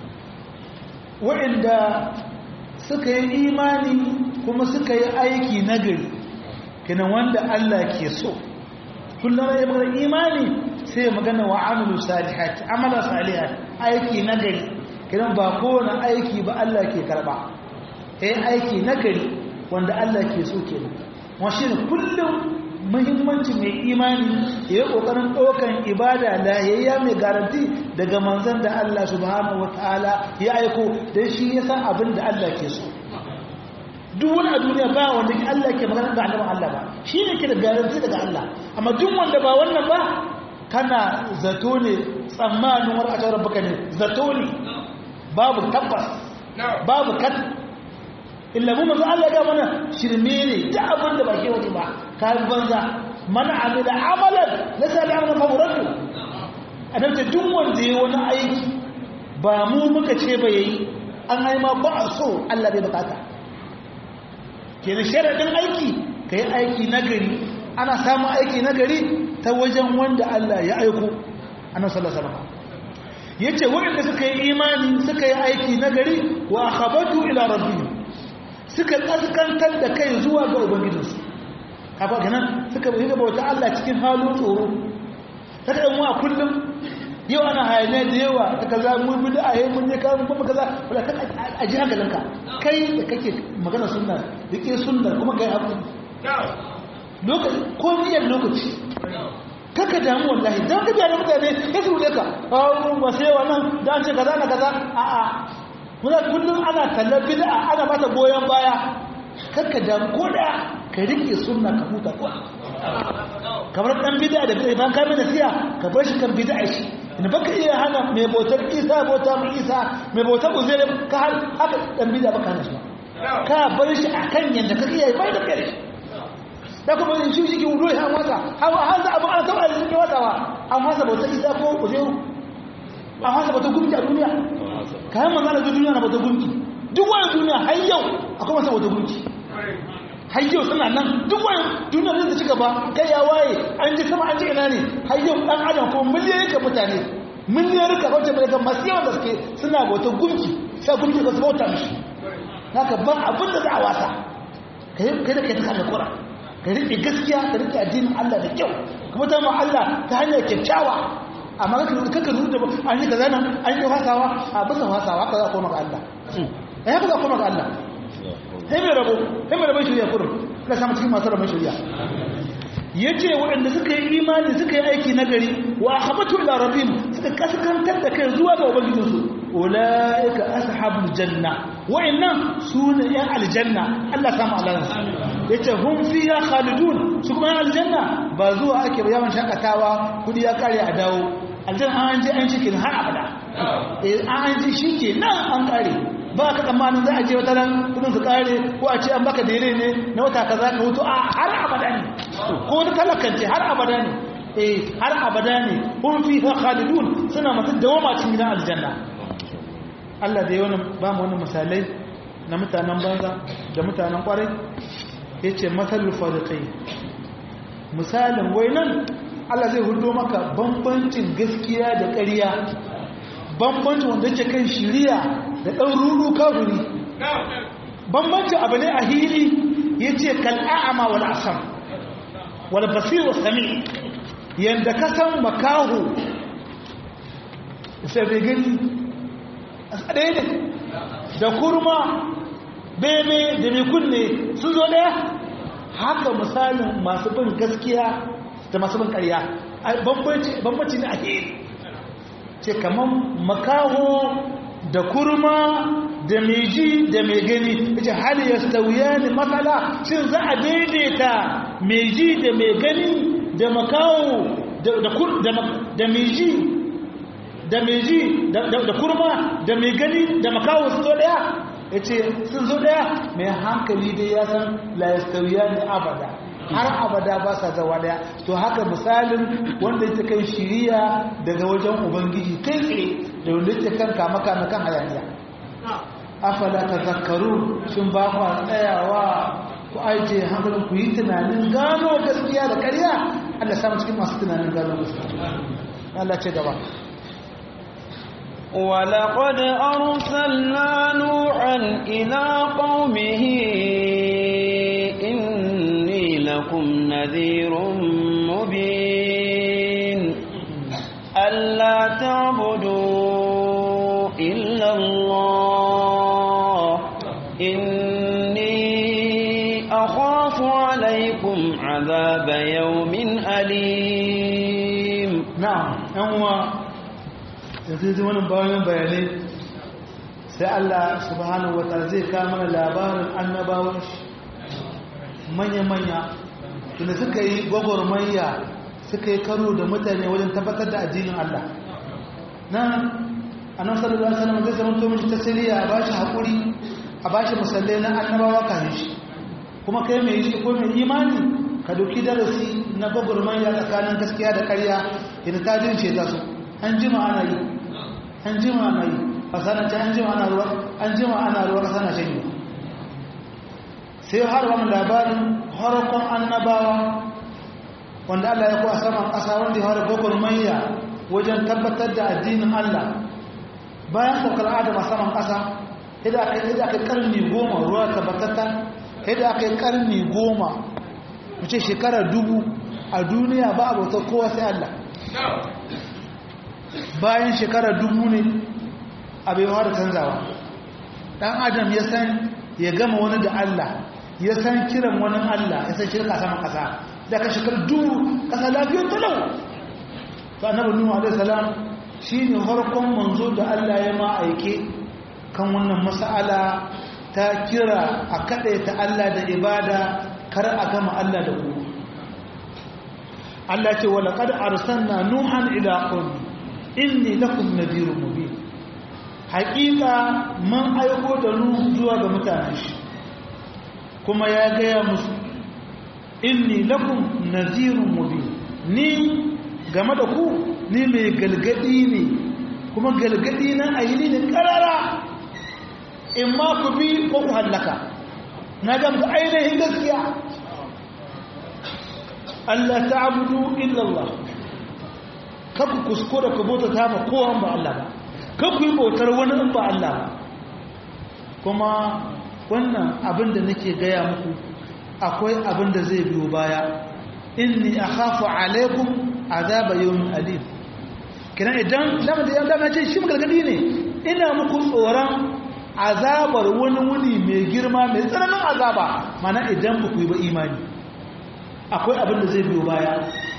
وعند سكي إيماني كما سكي أيكي نجري كنا وند الله كيسو كلنا يبغى إيماني سي مغنى وعملوا الصالحات عمل صالحات أيكي نجري كنا باقونا أيكي بالله كي كربا أيكي نجري وند الله كيسو كنا وشين كلهم muhimmanci mai imani ya yi ƙoƙarin ɗaukan ibada lahiyayya mai garanti daga manzan da Allah subhanahu wa ta'ala ya aiko don shi ya san abin da Allah ke so duk wani a duniya ba wanda Allah ke magana da annaban Allah ba shi ne ke da garanti daga Allah amma duk wanda ba wannan ba kana zato ne tsammanin wani a taurar baka ne zato ne babu tabbas babu kan illa mu manzo Allah ga mana shirme ne da abin da ba ke wani ba kan banza man amila amalan laysa li'amala fawratu adan da duk wanda yayi wani aiki ba mu muka ce ba yayi an haima ba so Allah bai bukata kenan sharadin aiki kai aiki nagari ana samun aiki nagari ta wajen wanda Allah ya aiko annabi sallallahu alaihi wasallam yace wanda suka yi imani suka yi aiki nagari wa khabatu ila rabbihim suka kaskantar da kai zuwa ga ubangijinsu kafa ganin suka bai ga bauta Allah cikin halin tsoro saka dan wa kullum yau ana hayane da yawa ta kaza mu bid'a yayin mun ne kan kuma kaza wala ka aji hankalinka kai da kake magana sunna dake sunna kuma kai abu lokaci ko miyar lokaci kaka damu wallahi dan ka biya da mutane ya tsure ka ba sai wannan dan ce kaza na kaza a'a muna kullum ana kallon bid'a ana mata goyon baya kakka da koda ka rike sunna ka huta ko kamar dan bid'a da bid'a ban kai mana siya ka bar shi kan bid'a shi in baka iya hana mai bautar Isa bauta mu Isa mai bautar Uzair ka har haka dan bid'a baka hana shi ka bar shi akan yanda kake yi bai da kai da kuma in shi ki wudo ya wata hawa hanza abu ana tawa da shi watawa amma sa bautar Isa ko Uzair amma sa bautar gumki a duniya kayan manzana da duniya na bautar gunki duk wani duniya har yau akwai masu bautar gunki har yau suna nan duk wani duniya zai ta ci gaba kai ya waye an ji sama an ji ina ne har yau ɗan adam ko miliyoyin ka mutane miliyoyin ka bautar mai kan masu yawan gaske suna bautar gunki sai gunki ba su bauta mishi haka ba abin da za a wasa kai da kai ta kame kura ka riƙe gaskiya ka riƙe addinin Allah da kyau kuma ta ma Allah ta hanyar kyakkyawa amma kaka nuna da an yi kaza nan an yi fasawa a bisa fasawa ka za a koma ga Allah ya fi za a koma ga Allah sai mai rabon shirya kurin ka samu cikin masu rabon shirya ya ce waɗanda suka yi imani suka yi aiki nagari wa habatu ila rabbihim suka kaskantar da kai zuwa ga ubangijinsu ulaika ashabul janna wa'annan sune yan aljanna Allah samu alansu yace hum fiha khalidun su kuma yan aljanna ba zuwa ake ba yawan shakatawa kudi ya kare a dawo aljanna an ji an cikin har abada an ji shike nan an kare ba ka tsammanin za a je wata ran kudin su kare ko a ce an baka daidai ne na wata kaza ka hutu a har abada ne ko wani talakance har abada ne har abada ne hum fiha khalidun suna masu dawama cikin gidan aljanna Allah da yawan ba mu wani misalai na mutanen banza da mutanen kwarai yace masalul fariqai misalin wainan Allah zai hudo maka bambancin gaskiya da ƙarya bambancin wanda yake kan shiriya da ɗan rudu kafiri bambancin abu ne a hili yace kal a'ma wal asam wal basir was sami yanda ka san makahu sai bai gani ɗaya ne da kurma bebe da mai kunne sun zo ɗaya haka misalin masu bin gaskiya da masu bin ƙarya bambanci ne a hiri ce kamar makaho da kurma da mai ji da mai gani ce hali ya stauya ne matsala shin za a daidaita mai ji da mai gani da makaho da mai ji da mai ji da kurma da mai gani da makawo su zo daya ya ce sun zo daya mai hankali dai ya san la yastawiya ne abada har abada ba sa zawa daya to haka misalin wanda yake kan shiriya daga wajen ubangiji kai tsaye da wanda yake kan kama kan hayaniya afala tazakkaru shin ba ku tsayawa ku aje hankalin ku yi tunanin gano gaskiya da ƙarya Allah samu cikin masu tunanin gano gaskiya Allah ce gaba ولقد أرسلنا نوحا إلى قومه إني لكم نذير مبين ألا تعبدوا إلا الله إني أخاف عليكم عذاب يوم أليم. نعم yanzu zai wani bayanai sai Allah subhanahu wataala zai kama labarin annabawan shi manya-manya tunda suka yi gwagwarmaya suka yi karo da mutane wajen tabbatar da addinin Allah nan annabi sallallahu alaihi wasallam zai zama to mishi tasiriya a bashi hakuri a bashi musallai na annabawa kan shi kuma kai mai shi ko mai imani ka dauki darasi na gwagwarmaya tsakanin gaskiya da ƙarya idan ta jince ta su an jima ana yi an jima ana yi fasanance an jima ana ruwa kasana shanyi sai har wani labarin harkon annabawa wanda Allah ya kuwa saman ƙasa wanda ya harar gwagwarmaya wajen tabbatar da addinin Allah bayan saukar adam a saman ƙasa yadda aka yi ƙarni 10 ruwa tabbatatta yadda aka yi ƙarni 10 mace shekara 1000 a duniya ba a bautar kowa sai Allah bayan shekara 1000 ne abin da canzawa dan adam ya san ya gama wani da Allah ya san kiran wani Allah ya san shirka sama kasa da ka shekara 1000 kasa lafiyar talau to annabi nuhu alaihi salam shine farkon manzo da Allah ya ma aike kan wannan mas'ala ta kira a kadaita Allah da ibada kar a gama Allah da ku Allah ce wala qad arsalna nuhan ila qaumi inni lakum nadhirun mubin haqiqa man aiko da nuhu zuwa ga mutanen shi kuma ya gaya musu inni lakum nadhirun mubin ni game da ku ni mai galgadi ne kuma galgadi na ayini ne karara in ma ku bi ko ku hallaka na ga muku ainihin gaskiya Allah ta'budu illa Allah kaku kuskura ku bauta ta ba kowa ba Allah ba kaku yi bautar wani in ba Allah ba kuma wannan abin da nake gaya muku akwai abin da zai biyo baya inni akhafu alaikum azaba yawmin alim kina idan dama ce shi magalgadi ne ina muku tsoron azabar wani wuni mai girma mai tsananin azaba mana idan ba ku yi ba imani akwai abin da zai biyo baya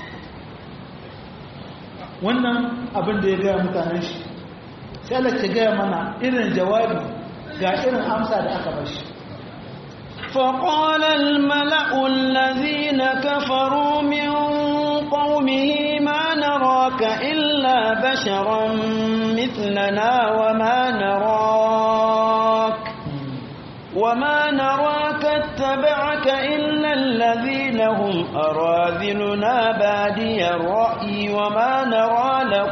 wannan abin da ya gaya mutanen shi sai Allah ke gaya mana irin jawabi ga irin amsa da aka bashi فقال الملأ الذين كفروا من قومه ما نراك إلا بشرا مثلنا وما نراك اتبعك إلا الذين هم أراذلنا بادي الرأي وما نرى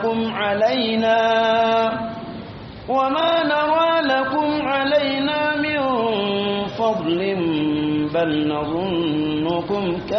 لكم علينا من فضل بل نظنكم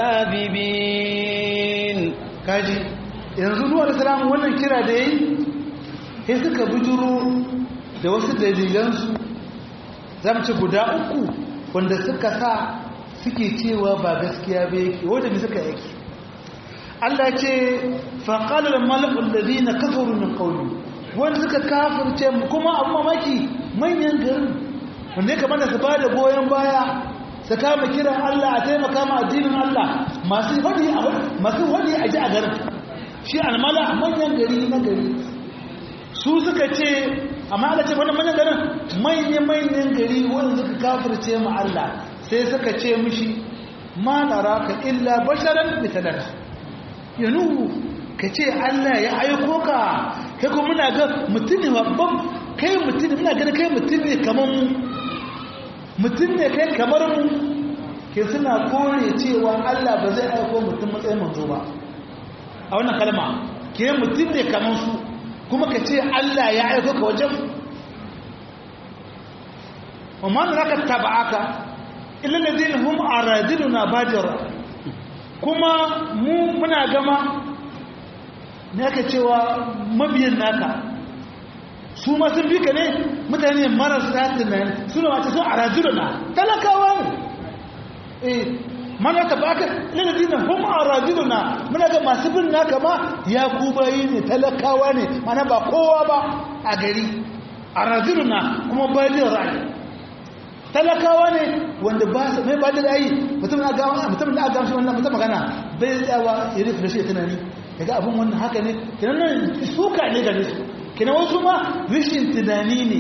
كاذبين kaji yanzu nuwa da salamu wannan kira da yi sai suka bujuro da wasu dalilansu zamu ce guda uku wanda suka sa suke cewa ba gaskiya ba yake wanda ne suka yake Allah ce faqala al-mala'u alladhina kafaru min qawli wanda suka kafirce kuma abu mamaki manyan garin wanda ya kamata su bada goyon baya su kama kiran Allah a taimaka ma addinin Allah masu wadi a ji a garin shi almala manyan gari na gari su suka ce amma Allah ce wannan manyan garin manyan gari wanda suka kafirce ma Allah sai suka ce mishi ma naraka illa basharan mithlana yanu ka ce Allah ya aiko ka kai kuma muna ga mutum ne babban kai mutum muna ganin kai mutum ne kamar mu mutum ne kai kamar mu ke suna kore cewa Allah ba zai aiko mutum matsayin manzo ba a wannan kalma ke mutum ne kamar su kuma ka ce Allah ya aiko ka wajen amma da raka taba'aka illa ladina hum aradiluna bajara kuma mu muna gama ne aka cewa mabiyan naka su ma sun bi ka ne mutane marasa tunani suna wace sun aradiluna talakawa ne mana ta baka lalazina hum aradiluna muna ga masu bin naka ma ya kubayi ne talakawa ne mana ba kowa ba a gari aradiluna kuma bayan ra'ayi talakawa ne wanda ba su mai ba da ra'ayi mutum na ga shi wannan mutum magana bai tsawa ya rufe da shi tunani daga abin wannan haka ne kenan nan suka ne gare su kenan wasu ma rishin tunani ne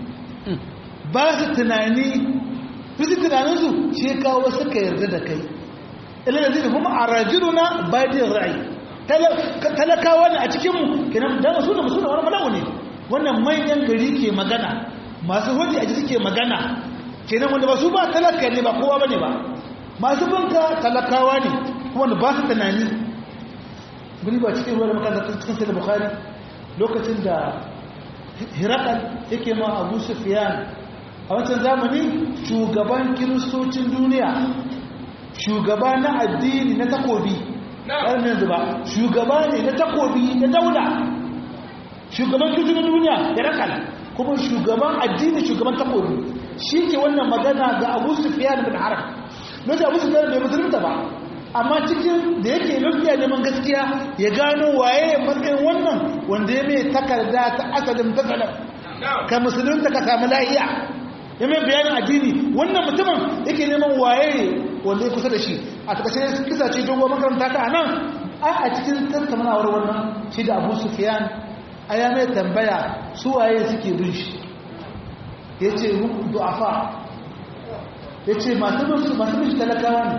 ba su tunani fitin tunaninsu shi kawo suka yarda da kai ilalazi da kuma a rajiruna bayan ra'ayi talakawa ne a cikinmu kenan dama su da musu da wani malamu ne wannan manyan gari ke magana masu hujji a ji suke magana kenan wanda ba su ba talaka ne ba kowa ba ne ba masu binka talakawa ne wanda ba su tunani gani ba cikin ruwa da makaranta cikin sai da bukari lokacin da hirakal yake ma abu sufiyan a wancan zamani shugaban kiristocin duniya shugaba na addini na takobi ƙarnin zuba shugaba ne na takobi na daula shugaban kiristocin duniya ya rakal kuma shugaban addini shugaban takobi shi ke wannan magana ga abu sufiyan bin harab lokacin abu sufiyan bai musulunta ba amma cikin da yake lafiya neman gaskiya ya gano waye matsayin wannan wanda ya mai takarda ta asalin tasalar ka musulunta ka samu lahiya ya mai bayanin addini wannan mutumin yake neman waye wanda ya kusa da shi a takashe kisa ce dogon makaranta ta nan a cikin tattaunawar wannan shi da abu sufiyan a ya mai tambaya su waye suke bin shi ya ce du'afa ya ce masu bin shi talakawa ne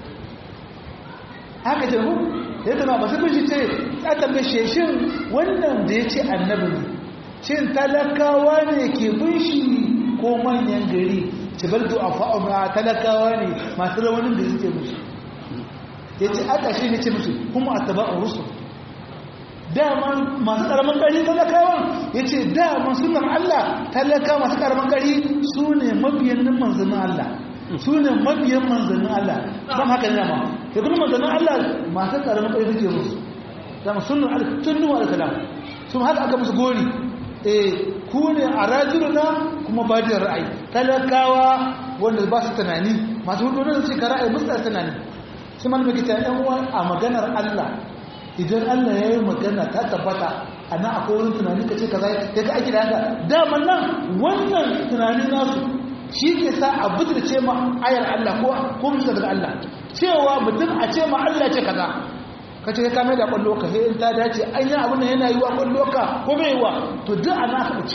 haka ce mu ya zama masu bin shi ce ya tambaye shi wannan da ya ce annabi ne cin talakawa ne ke bin shi ko manyan gari ce bar a fa'amma talakawa ne masu rawanin da suke musu ya ce aka shi ne ce musu kuma a taba a rusu daman masu ƙaramin ƙari talakawa ya ce daman sunan Allah talaka masu ƙaramin ƙari su ne mabiyannin manzannin Allah su ne mabiyan manzannin Allah ban haka ne dama ya kuma manzannin Allah masu ƙaramin ƙari suke musu dama sunan alkalam sun haka aka musu gori ku ne a rajiruna kuma ba da ra'ayi talakawa wanda ba su tunani masu hudu da ce ka ra'ayi musu da tunani shi man mai kita yan uwa a maganar Allah idan Allah ya yi magana ta tabbata a nan akwai wurin tunani ka ce ka zai ya ka aiki da haka daman nan wannan tunani nasu shi ke sa a budurce ma ayar Allah ko musu daga Allah cewa mutum a ce ma Allah ce kaza ka ce ka mai da kwallo ka in ta dace an yi abin da yana yi wa kwallo ka ko bai wa to duk ana aka ɓace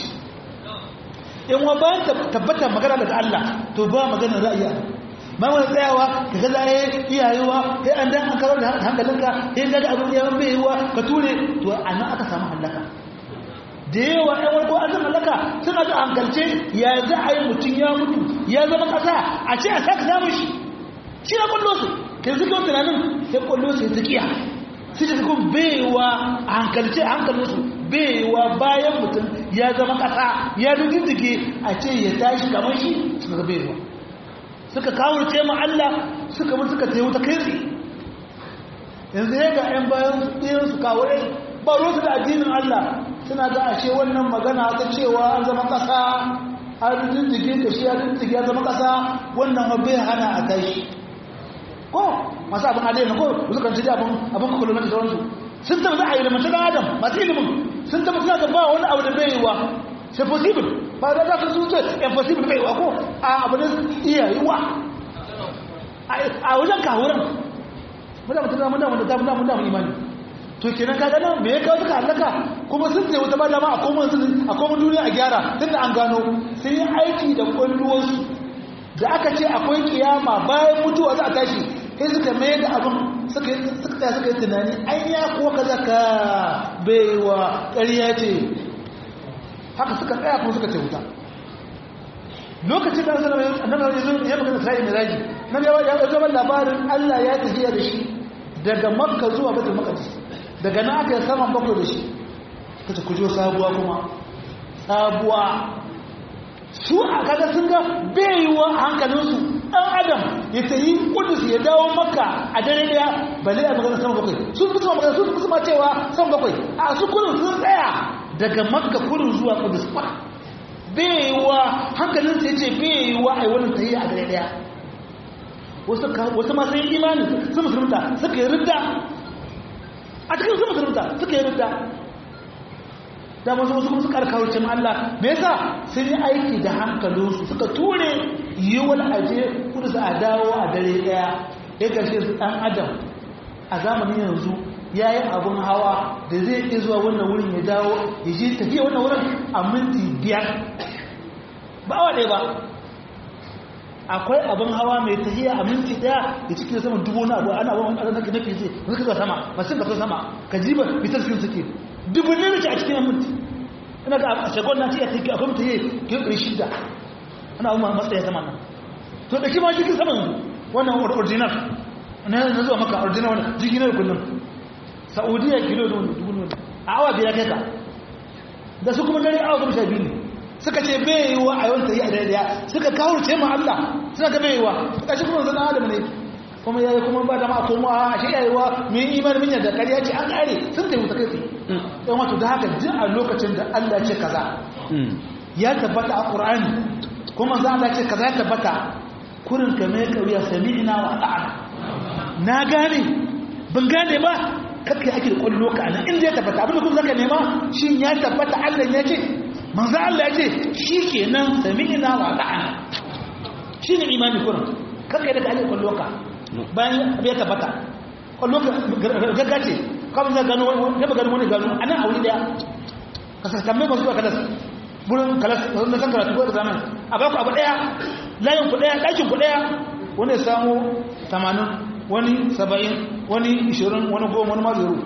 in wa bayan tabbatar magana daga Allah to ba maganar ra'ayi ba wani tsayawa ka ga zaye iyayewa sai an dan an kawar da hankalinka sai ga abin da bai yi wa ka ture to ana aka samu halaka da yawa ɗan warko an zama halaka suna da hankalce ya za a yi mutum ya mutu ya zama ƙasa a ce a saka samun shi na kwallo su kai zuka tunanin sai kwallo su ta kiya sai da kuma baiwa a hankalce a hankalinsu baiwa bayan mutum ya zama ƙasa ya duddige a ce ya tashi kamar shi suka baiwa suka kawurce ma Allah suka mun suka tayi wuta kai tsaye yanzu ya ga 'yan bayan ɗiyansu kawai ba rusu da addinin Allah suna ga ashe wannan magana ta cewa an zama ƙasa an duddige ka shi ya duddige ya zama ƙasa wannan bai hana a tashi ko masu abin adai na ko su kan shirya abin kwakwalwa da sauransu sun tabbata a ilimin ɗan adam masu ilimin sun tabbata da ba wani abu da bai yi wa c'est possible ba da za su ce impossible bai yi wa ko a abu da iya yi wa a wajen kawuran muda imani to kenan kaga nan me ya kawo suka halaka kuma sun ce wata ba dama a komai duniya a gyara tun da an gano sai yi aiki da kwalluwarsu da aka ce akwai kiyama bayan mutuwa za a tashi sai suka mai da abin suka yi tunani an ya kuwa kaza ka baiwa ƙarya ce haka suka tsaya kuma suka ce wuta lokacin da annabi ya magana sai miraji nan ya zama labarin Allah ya tafiya da shi daga Makka zuwa Baitul Maqdis daga nan aka yi saman bakwai da shi kace ku jo sabuwa kuma sabuwa su a kaga sun ga baiwa hankalinsu ɗan adam ya tayi Kudus ya dawo Makka a dare daya balle a magana saman bakwai sun fito magana sun fito ma cewa saman bakwai a su kullun sun tsaya daga Makka kullun zuwa Kudus baiwa hankalin sai ce baiwa ai wannan tayi a gare daya wasu ma sai imani sun musulunta suka yi ridda a cikin sun musulunta suka yi ridda da wasu kuma suka karkawarce ma Allah me yasa sun yi aiki da hankalinsu suka ture yiwuwar aje kudu su a dawo a dare daya ya garshe su dan adam a zamanin yanzu ya yi abin hawa da zai iya zuwa wannan wurin ya dawo ya je tafiya wannan wurin a minti 5 ba awa ɗaya ba akwai abin hawa mai tafiya a minti 1 da cikin sama dubu na abu ana wani ƙasar na fi zai wani zuwa sama masu kaso sama ka ji ba fitar sun suke dubu ne mace a cikin minti ina ga a shagon na ce ya tafi akwai mutaye ke ƙari shida ana umar matsaya sama nan to da kima cikin saman wannan original na zuwa maka original wannan jirgin na kullum saudiya kilo da dubu ne a awa biyar kai ka da su kuma dare awa 12 ne suka ce bai yi wa a yawan tayi a daya suka kawo ce ma Allah suna ga bai yi wa suka shi kuma zana adam ne kuma yayi kuma ba da ma komo a shi yayi wa mun imani mun yadda ƙarya ce an kare sun tayi mutakai sai dan wato da haka duk a lokacin da Allah ce kaza ya tabbata a Qur'ani kuma za Allah ce kaza ya tabbata kurin ka mai kauya sami'na wa ata'na na gane ban gane ba kakkai ake da kwallo ka nan inda ya tabbata abin da kuma zaka nema shin ya tabbata Allah ya ce manzo Allah ya ce shikenan sami'na wa ata'na shine imani kurin kakkai da ake kwallo ka bayan ya tabbata kwallo ka gaggace kamar za gano wani gano anan aure daya ka saka mai masu kalas burin kalas wanda san karatu ko zaman a baku abu daya layin ku daya dakin ku daya wani ya samu 80 wani 70 wani 20 wani 10 wani mazuru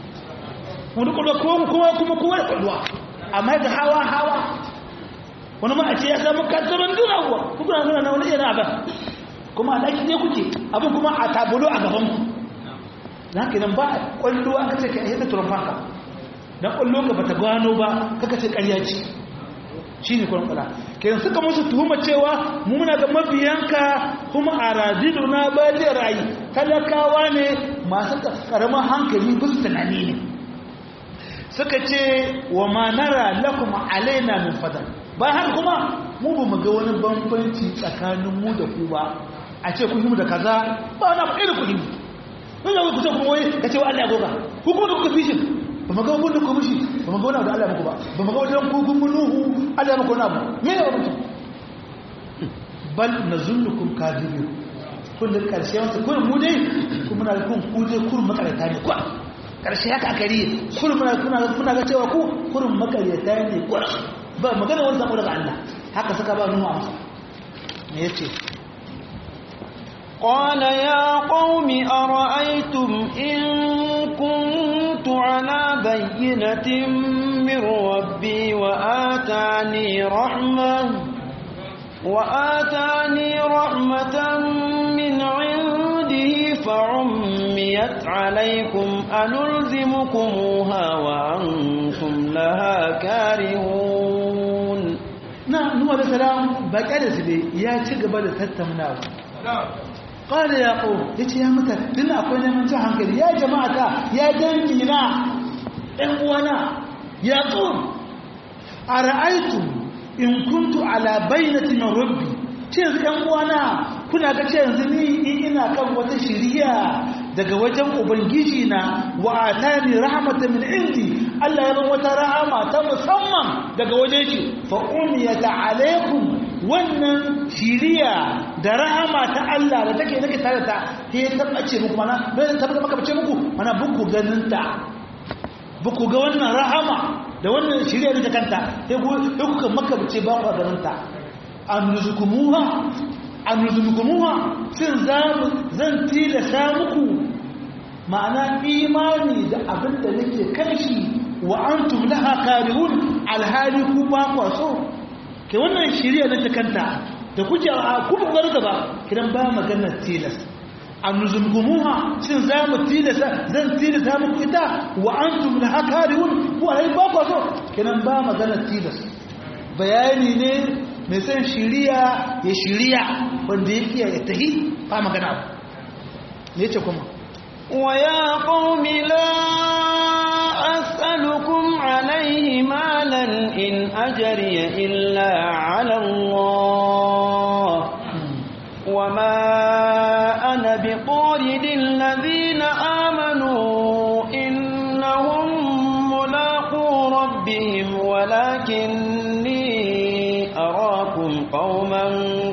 wani kuma kowa da kwalluwa amma da hawa wani ma a ce ya samu kantaron duna kuwa kuna nuna na wani yana abin kuma a ɗaki ne kuke abin kuma a tabulo a gabanku na haka idan ba kwalluwa aka ce ka yi ta turamfanka don kwallo ka bata gano ba kaka ce ƙarya ce shi ne kwanan kwala kenan suka musu tuhuma cewa muna ga mabiyanka kuma a radido na bali rayu talakawa ne masu karamin hankali bisu tunani ne suka ce wa ma nara lakum alaina min fadal bayan haka kuma mu ba mu ga wani bambanci tsakanin mu da ku ba a ce ku himu da kaza ba na irin ku himu kun yawon kusa kuma wai ka ce wa Allah ya goga ku kuma da kuka fi shi ba mu ga wani da ku mishi ba mu ga wani abu da Allah ya muku ba ba mu ga wani ku kun nuhu Allah ya muku wani abu me ya mutu bal nazunnukum kadibin kullun karshe wanda kun mu dai kuma na kun ku dai kun makarata ne kwa karshe haka akari kun kuna ga cewa ku kun makarata ne kwa ba magana wani sako daga Allah haka suka ba nuhu amsa me yace قال يا قوم أرأيتم إن كنت على بينة من ربي وآتاني رحمة من عنده فعميت عليكم أنلزمكموها وأنتم لها كارهون نعم نوح عليه السلام بقى لسلي يا شقبل تتمناو قال يا قوم yace ya mata tun akwai neman jin hankali ya jama'ata ya dangina ɗan uwana ya qawm ara'aytum in kuntu ala bayyinati min rabbi ce yanzu ɗan uwana kuna ga ce yanzu ni ina kan wata shiriya daga wajen ubangiji na wa atani rahmatan min indi Allah ya ban wata rahama ta musamman daga wajen shi fa umiyata alaikum wannan shiriya da rahama ta Allah da take nake tare ta sai ya tabbace muku mana bai tabbata maka bace muku mana buku ganin ta buku ga wannan rahama da wannan shiriya da kanta sai ku kan maka bace ba ku ganin ta an nuzukumuha an nuzumkumuha shin zan tilasa muku ma'ana imani da abin da nake kan shi wa antum laha karihun alhali ku ba ku so ke wannan shari'a da ta kanta da kuke ku ba ba kidan ba magana tilas an nuzumkumuha shin zan tilasa muku ita wa antum laha karihun ku ai ba ku so kidan ba magana tilas bayani ne mai san shiriya ya shiriya wanda yake ya tahi ba magana ne ce kuma wa ya qaumi la as'alukum alayhi malan in ajriya illa ala Allah wa ma ana biqaridil ladina amanu innahum mulaqu rabbihim walakinni قوما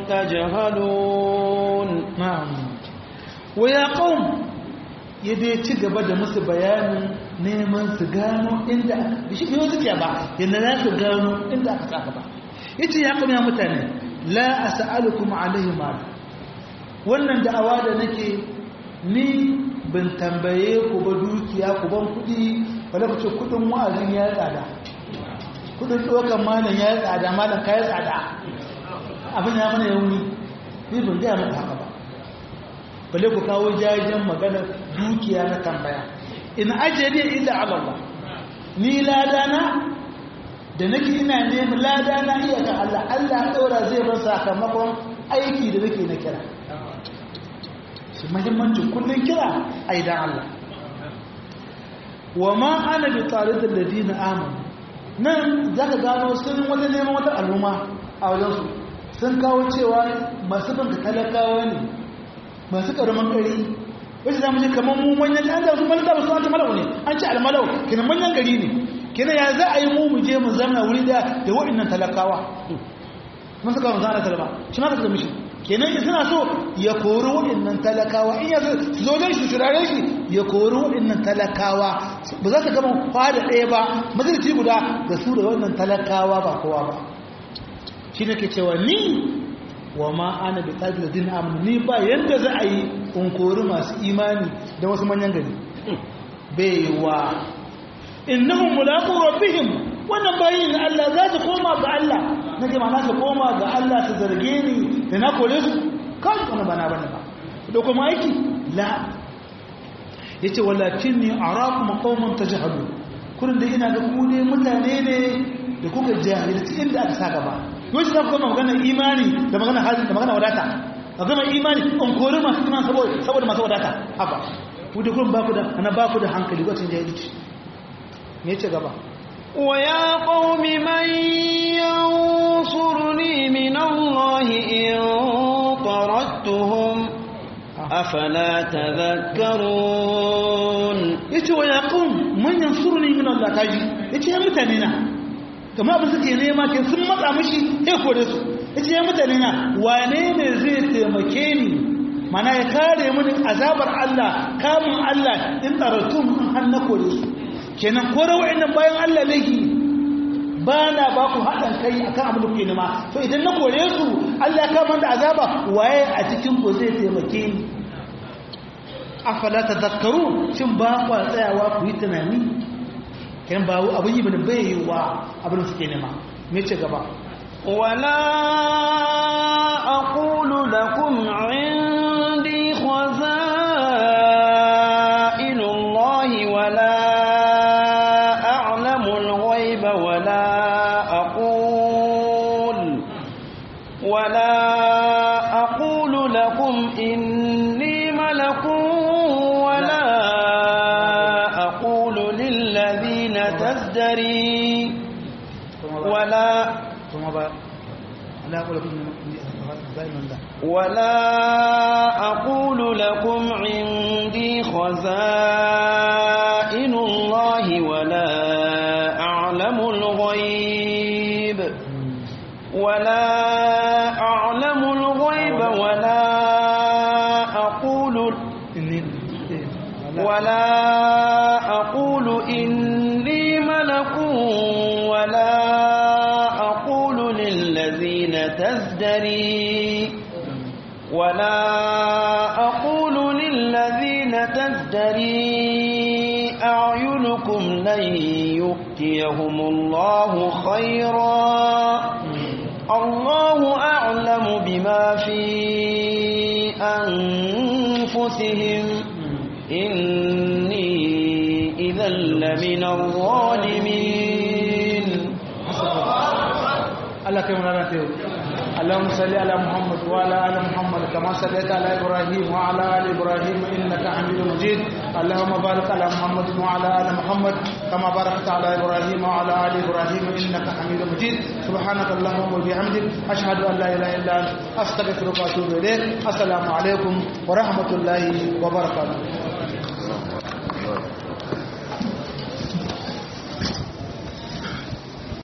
تجهلون نعم ويا قوم يدي ci gaba da musu bayanin neman su gano inda shi ne suke ba yanda za su gano inda aka saka ba yace ya kuma mutane la as'alukum alaihi mal wannan da'awa da nake ni ban tambaye ku ba dukiya ku ban kudi wala ku ce kudin wa'azin ya tsada kudin dokan malam ya tsada malam kai tsada abin ya mana yauni ni ban gaya maka haka ba balle ku kawo jajen magana dukiya na tambaya in ajali illa ala Allah ni ladana da nake ina neman ladana iya ga Allah Allah daura zai bar sakamakon aiki da nake na kira shi muhimmancin kullun kira aidan Allah wa ma ana bi talidil ladina amanu nan zaka gano sun wata neman wata al'umma a wajen su sun kawo cewa masu banka talakawa ne masu karamin gari wasu za mu ce kamar mu manyan an da su malaka ba su wata malau ne an ce almalau kenan manyan gari ne kenan ya za a yi mu je mu zama wuri da waɗannan talakawa masu kawo zana talaba shi ma ka zama shi kenan suna so ya kori waɗannan talakawa in ya su zo don shi turare shi ya kori waɗannan talakawa ba za ka gama fada ɗaya ba majalisi guda da su da waɗannan talakawa ba kowa ba shi ne ke cewa ni wa ma ana da ƙarfi da din amini ni ba yadda za a yi unkori masu imani da wasu manyan gari baiwa innahum mulaqu rabbihim wannan bayin Allah za su koma ga Allah nake ma na su koma ga Allah su zarge ni da na kore su kan kuma bana bane ba da kuma aiki la yace walakinni arakum qauman tajhalun kullun da ina ga ku ne mutane ne da kuka jahilci inda aka sa gaba yau shi za ku gama magana imani da magana hali da magana wadata a gama imani an kori masu iman saboda masu wadata haka wadda kun ba ku da hankali wacin jahilci me ce gaba wa ya qaumi man yansuruni min Allah in tarattuhum afala tadhakkarun yace wa ya qaumi man yansuruni min Allah kaji yace ya mutane na kamar abin suke nema ke sun matsa mishi ya kore su yace ya mutane na wane ne zai taimake ni mana ya kare mini azabar Allah kamun Allah in taratum an na kore su kenan kore wa'annan bayan Allah laifi ba na ba ku haɗin kai akan abin da kuke nema to idan na kore su Allah ya kama da azaba waye a cikin ku zai taimake ni afala tadhakkaru shin ba ku tsayawa ku yi tunani kan ba abin yi bane bai yi wa abin suke nema me ce gaba wala aqulu lakum indi khazainullahi wala a'lamu al-ghaiba wala aqulu lakum inni malakun تزدري ولا أقول لكم عندي خزائن الله ولا أعلم الغيب ولا أقول إني ملك ولا أقول للذين تزدري ولا أقول للذين تزدري أعينكم لن يؤتيهم الله خيرا الله أعلم بما في أنفسهم إني إذا لمن الظالمين. الله كم رأيته. اللهم صل على محمد وعلى آل محمد كما صليت على إبراهيم وعلى آل إبراهيم إنك حميد مجيد. اللهم بارك على محمد وعلى آل محمد كما باركت على إبراهيم وعلى آل إبراهيم إنك حميد مجيد. سبحانك اللهم وبحمدك أشهد أن لا إله إلا أنت أستغفرك وأتوب إليك. السلام عليكم ورحمة الله وبركاته.